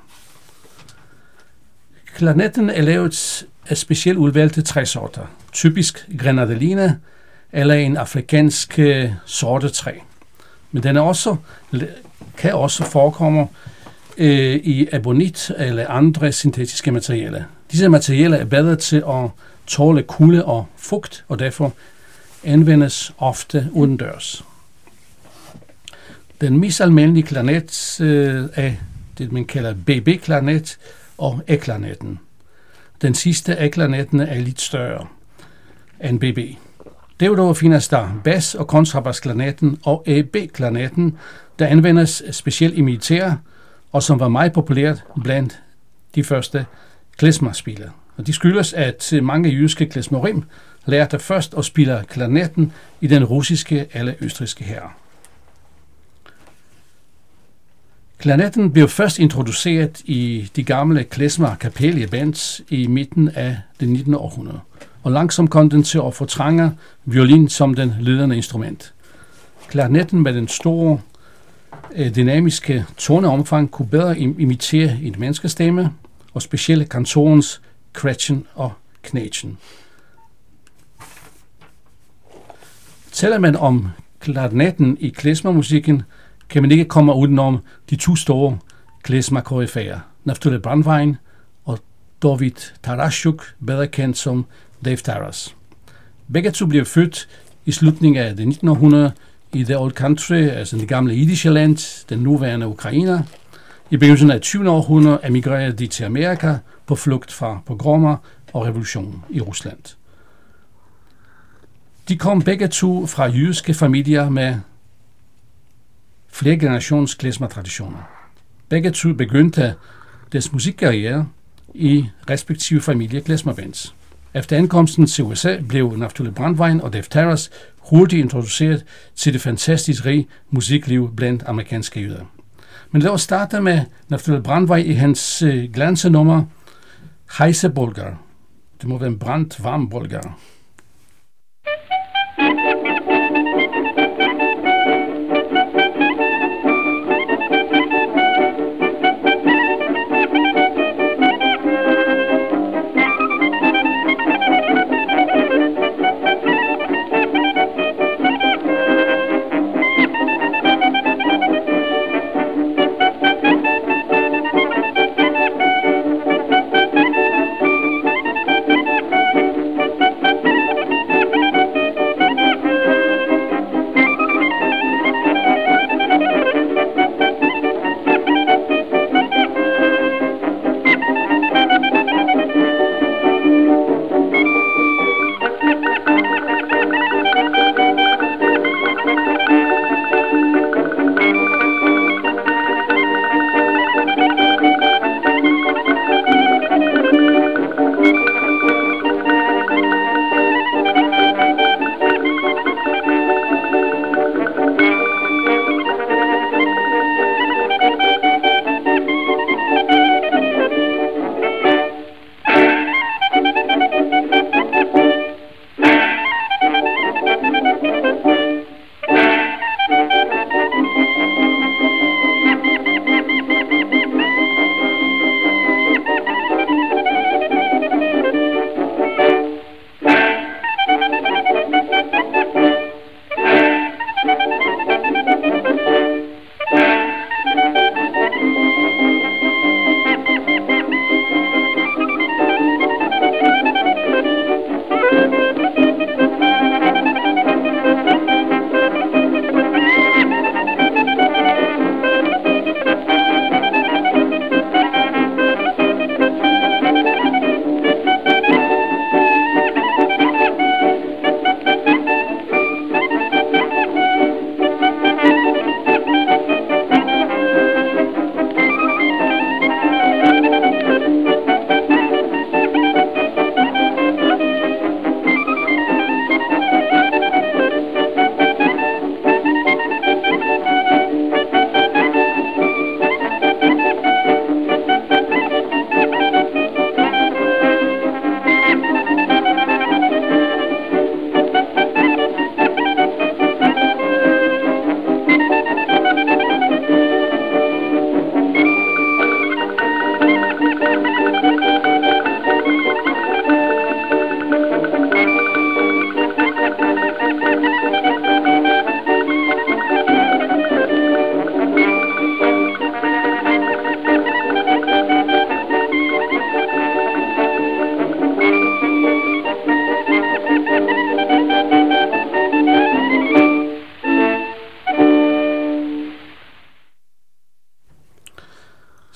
Klarinetten er lavet af specielt udvalgte træsorter, typisk grenadeline eller en afrikansk sorte træ. Men den kan også forekomme i ebonit eller andre syntetiske materialer. Disse materialer er bedre til at tåle kulde og fugt, og derfor anvendes ofte udendørs. Den mest almindelige klarinet er det, man kalder BB-klarinet og A-klarinetten. Den sidste A-klarinetten er lidt større end BB. Derudover findes der bas- og kontrabasklarinetten og AB-klarinetten, der anvendes specielt i militær, og som var meget populært blandt de første klezmerspillere. Og de skyldes, at mange jyske klezmerim lærte først at spille klarinetten i den russiske eller østrigske hær. Klarinetten blev først introduceret i de gamle klezmer-kapellebands i midten af det 19. århundrede, og langsomt kom den til at fortrænge violin som den ledende instrument. Klarinetten med den store dynamiske toneomfang kunne bedre imitere en menneskestemme, og specielt kantorens kretchen og knætchen. Taler man om klarinetten i klezmermusikken, kan man ikke komme udenom de to store klezmer-koryfæer, Naftali Brandwein og David Tarashuk, bedre kendt som Dave Taras. Begge to blev født i slutningen af det 1900 i The Old Country, altså det gamle jiddische land, den nuværende Ukraine. I begyndelsen af 20. århundrede emigrerede de til Amerika på flugt fra pogromer og revolutionen i Rusland. De kom begge to fra jødiske familier med flere generations klezmer-traditioner. Begge to begyndte deres musikkarriere i respektive familie klezmerbands. Efter ankomsten til USA blev Naftali Brandwein og Dave Taras hurtigt introduceret til det fantastisk rige musikliv blandt amerikanske jøder. Men lad os starte med Naftali Brandwein i hans glansenummer Heiße Bolgar. Det må være en brændt varm bolgar.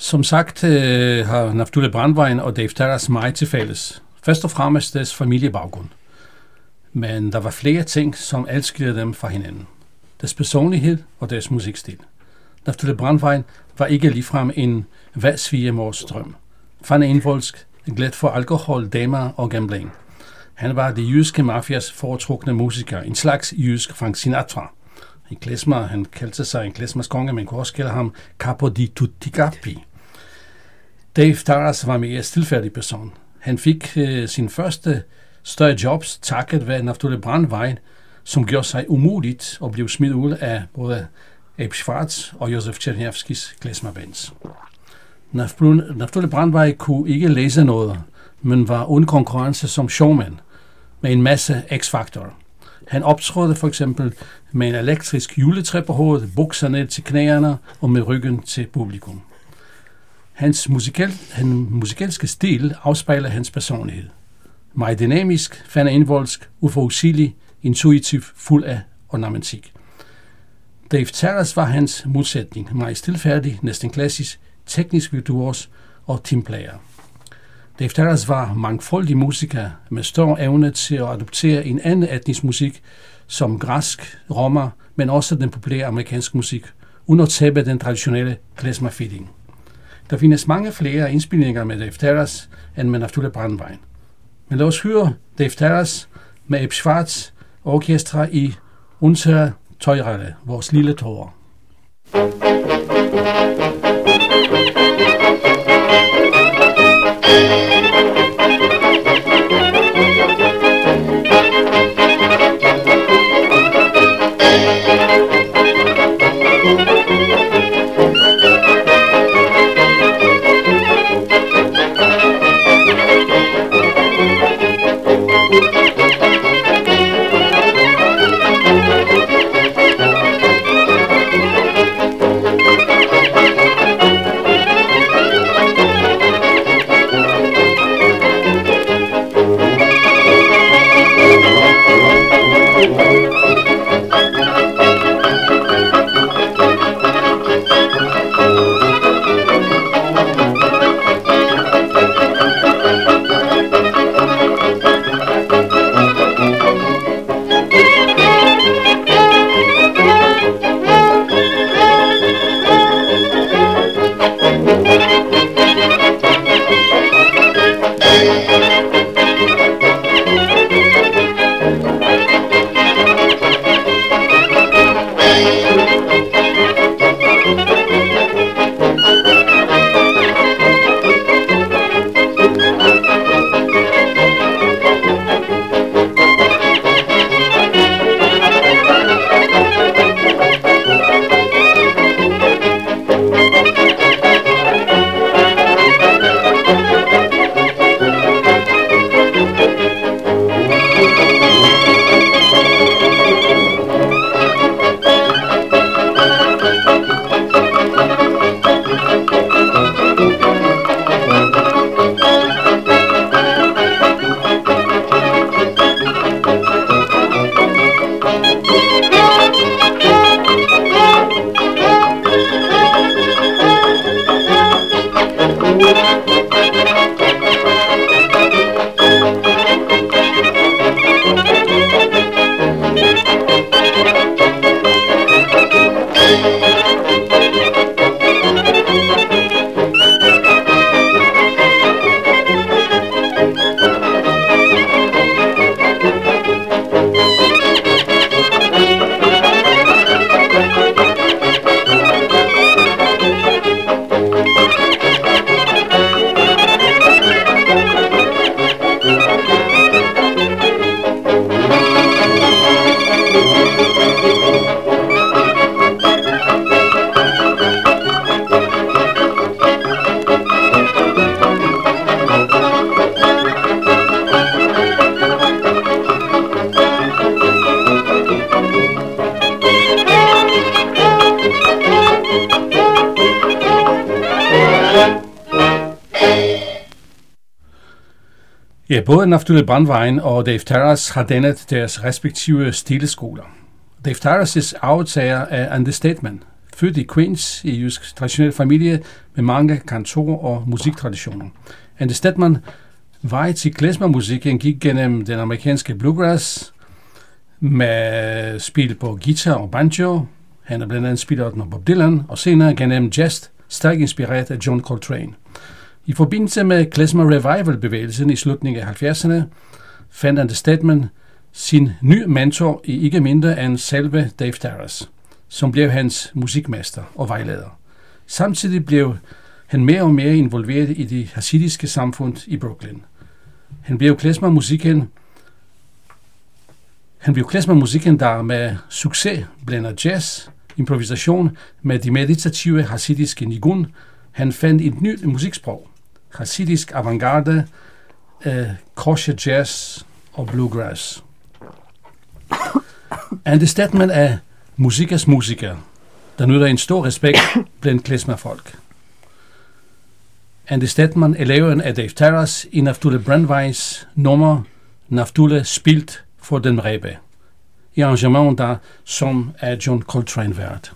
Som sagt har Naftuli Brandwein og Dave Taras meget til fælles. Først og fremmest deres familiebaggrund. Men der var flere ting, som adskilte dem fra hinanden. Deres personlighed og deres musikstil. Naftuli Brandwein var ikke ligefrem en hver svigermors drøm. Han er indvoldsk, glad for alkohol, damer og gambling. Han var det jyske mafias foretrukne musiker, en slags jysk Frank Sinatra. En klezmer, han kaldte sig en klezmers konge, men kunne også kalde ham Capo di tutti capi. Dave Taras var mere stilfærdig person. Han fik sin første større jobs takket være Naftuli Brandwein, som gjorde sig umuligt og blev smidt ud af både Abe Schwartz og Josef Czerniawskis klezmerbands. Naftuli Brandwein kunne ikke læse noget, men var uden konkurrence som showman med en masse x-faktorer. Han optrådte for eksempel med en elektrisk juletræ på hovedet, bukser ned til knæerne og med ryggen til publikum. Hans musikalske stil afspejler hans personlighed. Meget dynamisk, fan af indvoldsk, uforudsigelig, intuitiv, fuld af ornamentik. Dave Taras var hans modsætning, meget stilfærdig, næsten klassisk, teknisk virtuos og teamplayer. Dave Taras var mangfoldig musiker med stor evne til at adoptere en anden etnisk musik som græsk, romer, men også den populære amerikanske musik, uden at tabe den traditionelle klezmer-feeling. Der findes mange flere indspilninger med Dave Taras end med Naftuli Brandwein. Men lad os høre Dave Taras med Abe Schwartz orkestra i Unsere Teuerle, vores lille tårer. Ja, både Naftuli Brandwein og Dave Taras har dannet deres respektive stileskoler. Dave Taras' arvtager er Understatement, født i Queens i jysk traditionel familie med mange kantorer og musiktraditioner. Andy Stedman vej til klezmermusikken gik gennem den amerikanske bluegrass med spil på guitar og banjo. Han er blandt andet spillet med Bob Dylan, og senere gennem jazz, stærkt inspireret af John Coltrane. I forbindelse med klezmer revival-bevægelsen i slutningen af 70'erne, fandt Andy Stedman sin ny mentor i ikke mindre end selve Dave Taras, som blev hans musikmester og vejleder. Samtidig blev han mere og mere involveret i det hasidiske samfund i Brooklyn. Han blev klezmermusikken, der med succes blander jazz, improvisation med de meditative hasidiske nigun. Han fandt et nyt musiksprog, hasidisk avantgarde, kosher jazz og bluegrass. Andy Stedman er musikers musiker, der nyder en stor respekt blandt klezmerfolk. Andy Stedman, eleven af Dave Taras, i Naftule Brandweis nummer Naftule spilt for den Rebe, i arrangement der som er John Coltrane vært.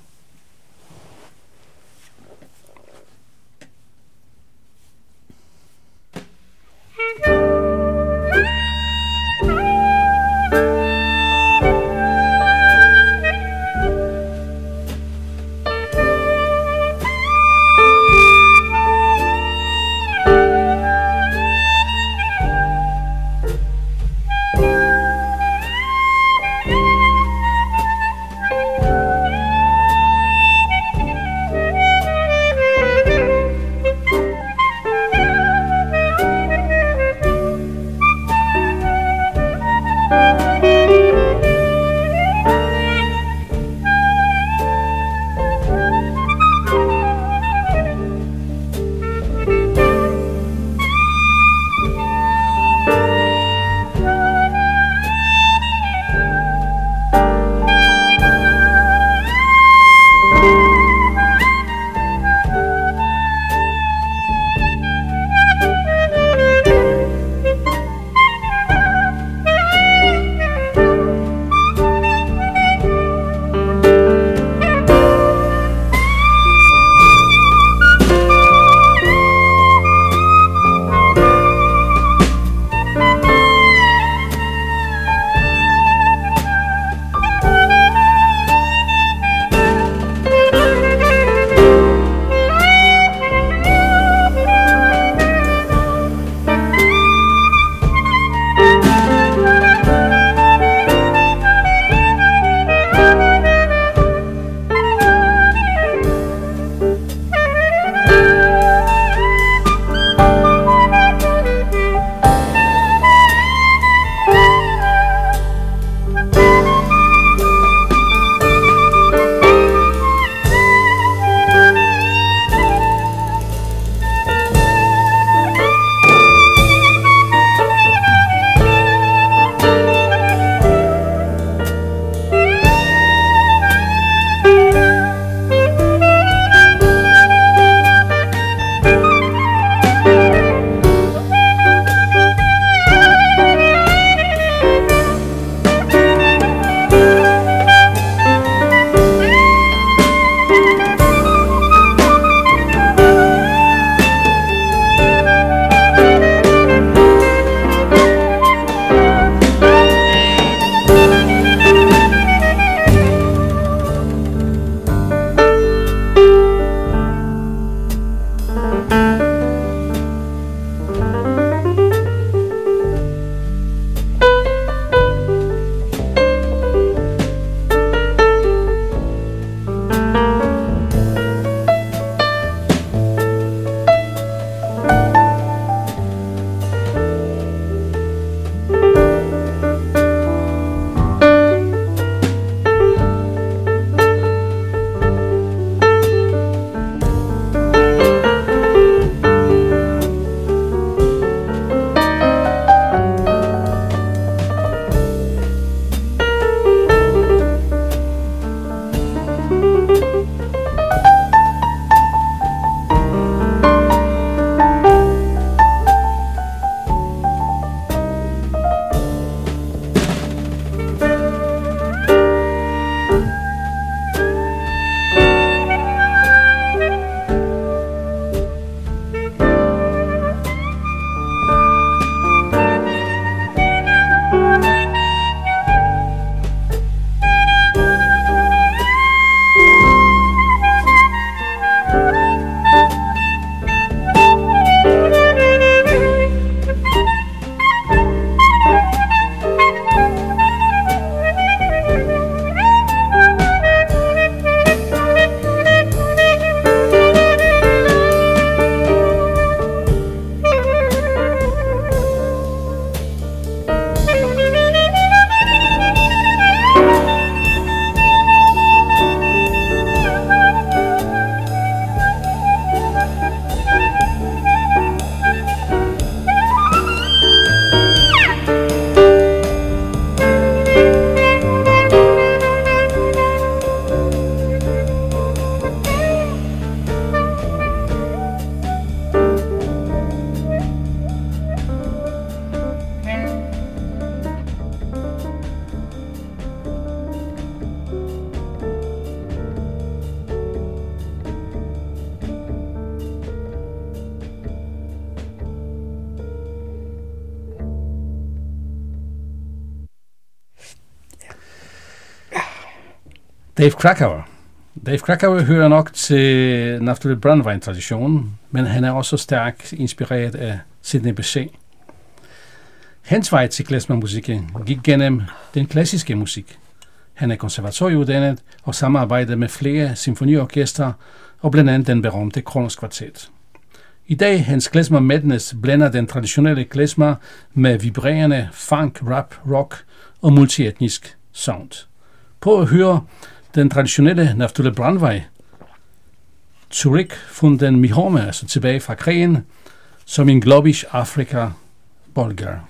Dave Krakauer hører nok til Naftali Brandwein-traditionen, men han er også stærkt inspireret af Sidney Bechet. Hans vej til klezmermusikken gik gennem den klassiske musik. Han er konservatorieuddannet og samarbejder med flere symfoniorkestre og blandt andet den berømte Kronos Kvartet. I dag hans klezmer Madness blander den traditionelle klezmer med vibrerende funk, rap, rock og multietnisk sound. På at høre den traditionelle Naftali Brandwein, Zurück von den Mihome, altså tilbage fra krigen, som en globish Afrika Bolgar.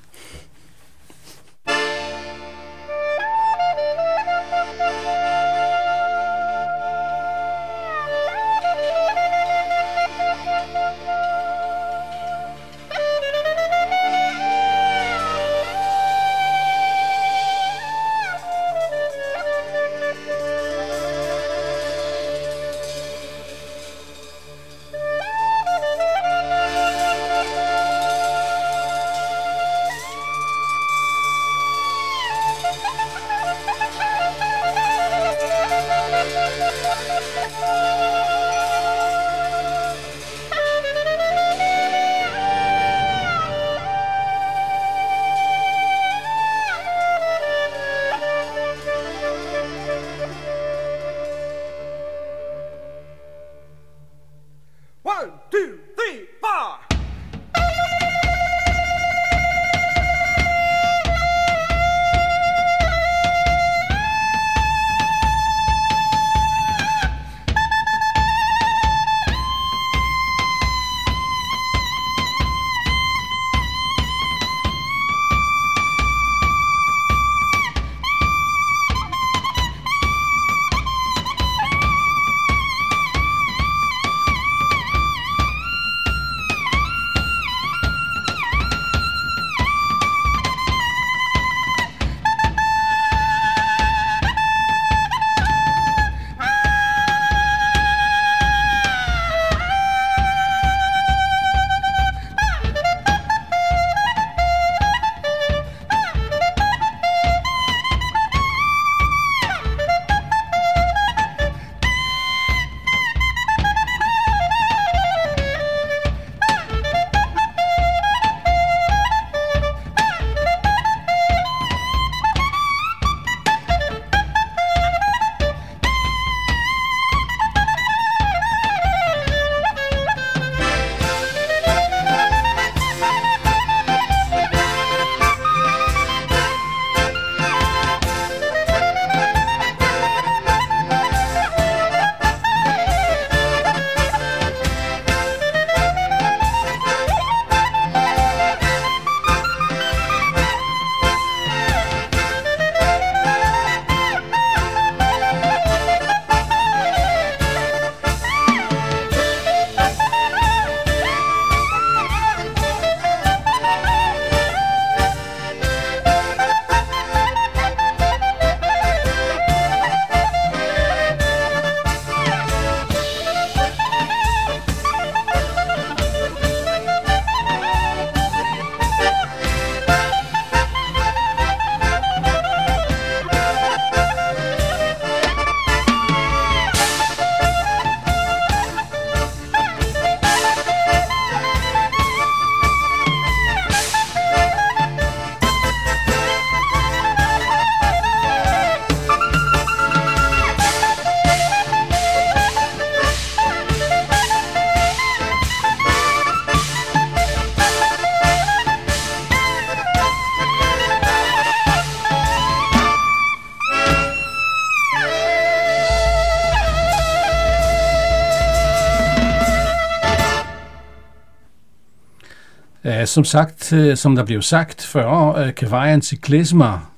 Som der blev sagt før, kan vejen til klezmer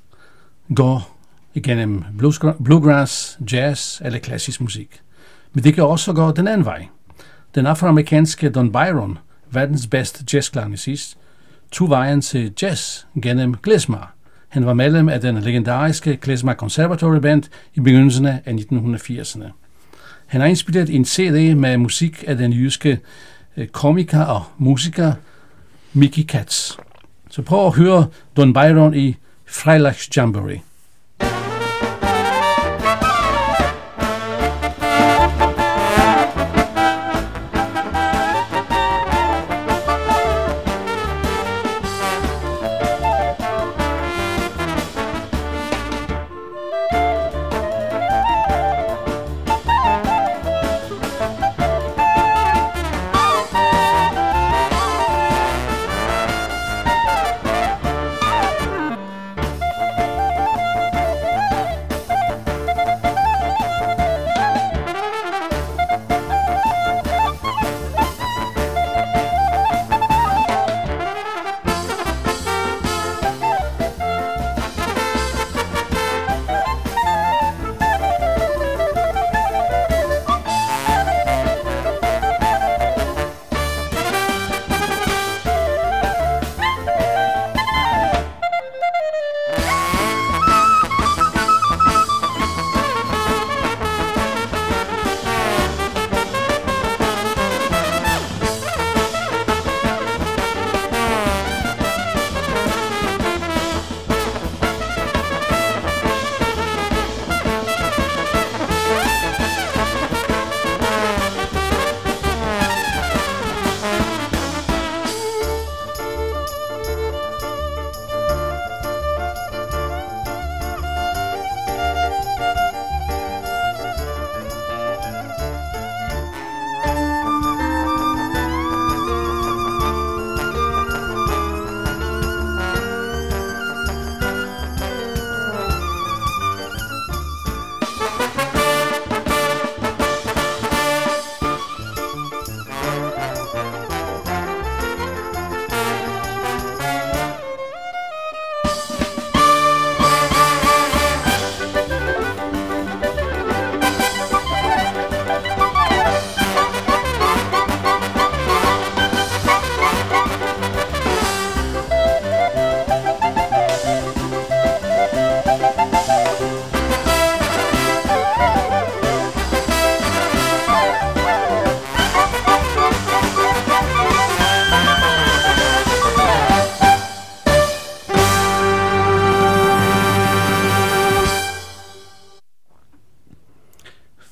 gå igennem bluegrass, jazz eller klassisk musik. Men det kan også gå den anden vej. Den afroamerikanske Don Byron, verdens bedste jazzklarinetist, tog vejen til jazz gennem klezmer. Han var medlem af den legendariske Klezmer Conservatory Band i begyndelsen af 1980'erne. Han har indspillet en CD med musik af den jyske komiker og musiker Mickey Katz. Så prøv at høre Don Byron i Freilags Jamboree.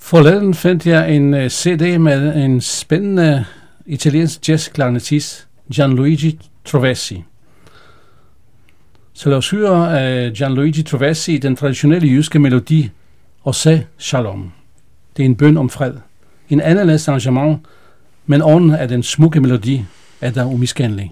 Forleden fandt jeg en CD med en spændende italiensk jazzklarinettist, Gianluigi Trovesi. Så lad os høre Gianluigi Trovesi den traditionelle jyske melodi Ose Shalom. Det er en bøn om fred. En anderledes arrangement, men ånden af den smukke melodi er der umiskendelig.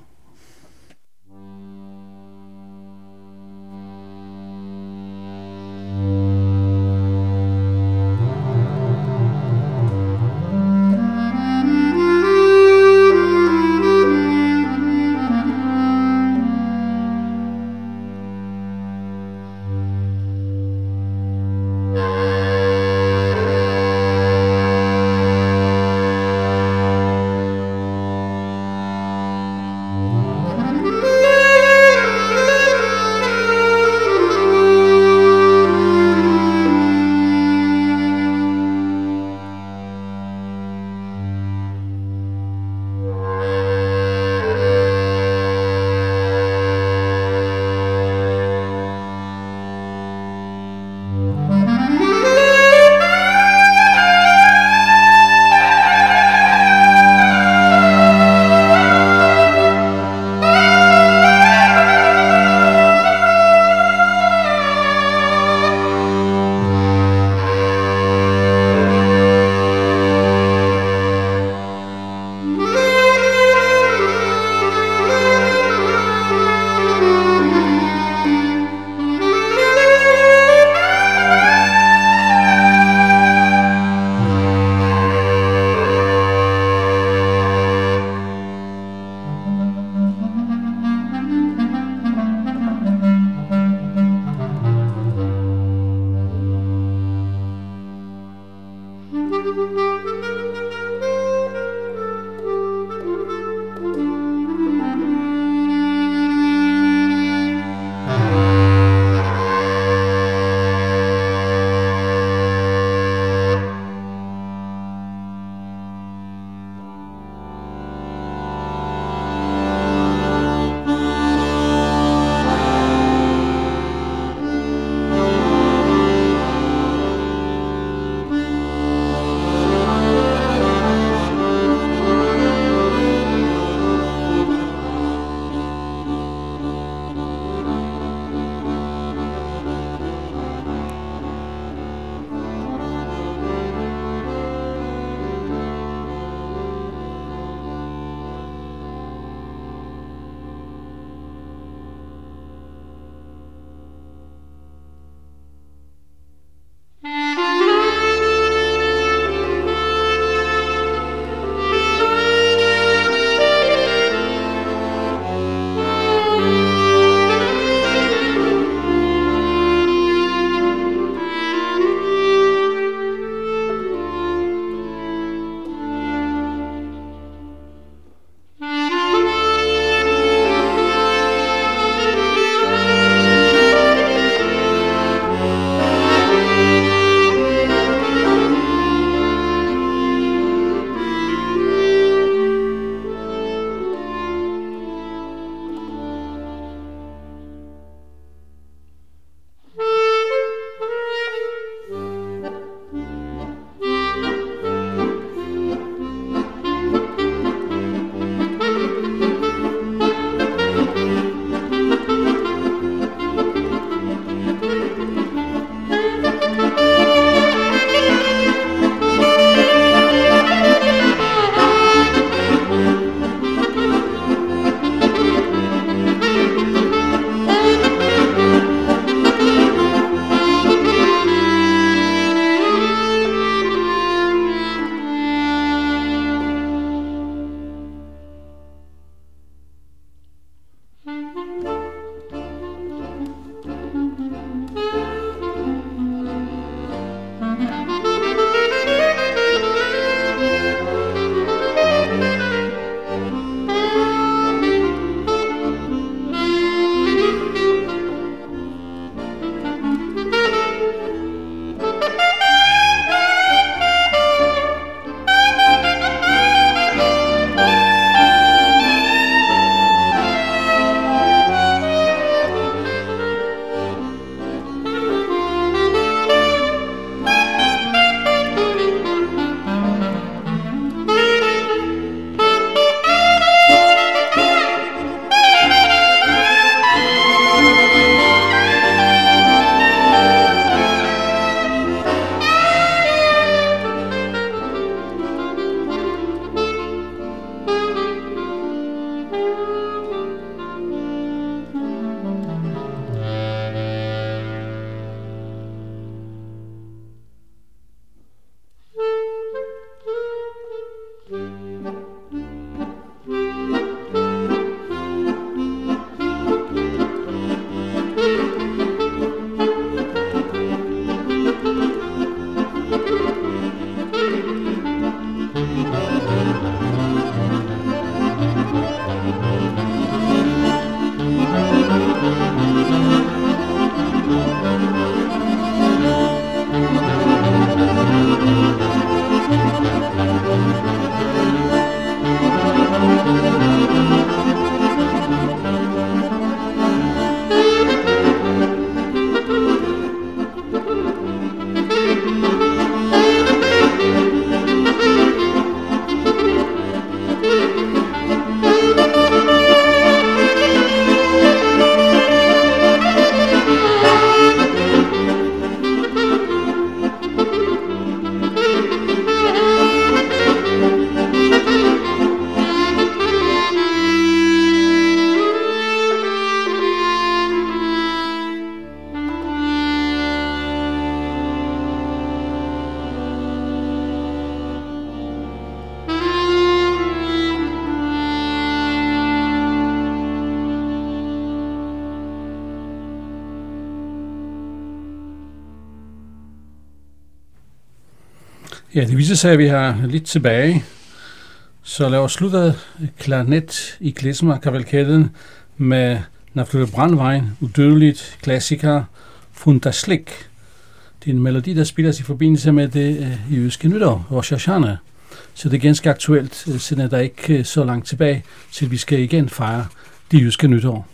Ja, det viser sig, at vi har lidt tilbage. Så lad os slutte Klarnet i klezmer-kavalkaden med Naflute Brandwein, udødeligt klassiker Fundaslik. Det er en melodi, der spilles i forbindelse med det jødiske nytår, Rosh Hashanah. Så det er ganske aktuelt, siden der ikke så langt tilbage, til vi skal igen fejre det jødiske nytår.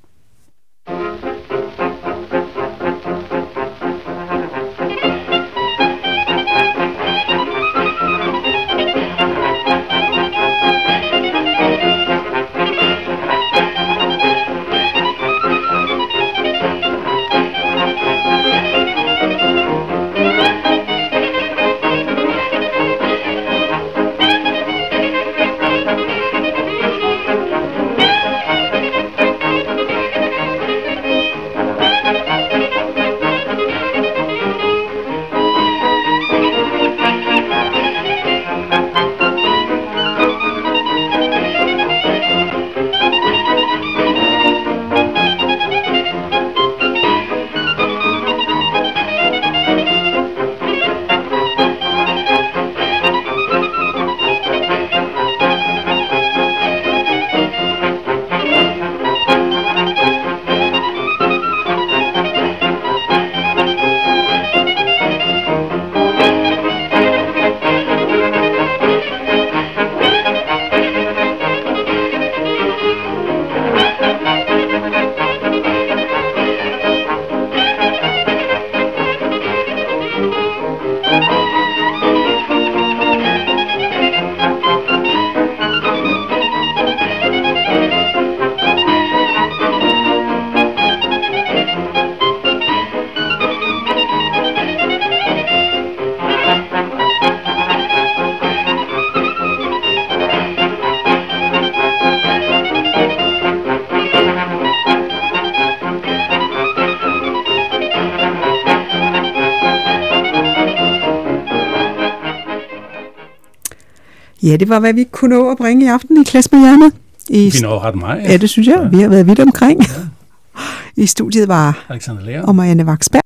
Ja, det var, hvad vi kunne nå at bringe i aften i Klezmer-hjørnet. Vi når ret meget. Ja, det synes jeg. Ja. Vi har været vidt omkring. Ja. I studiet var Alexander Lærer og Marianne Vaksberg.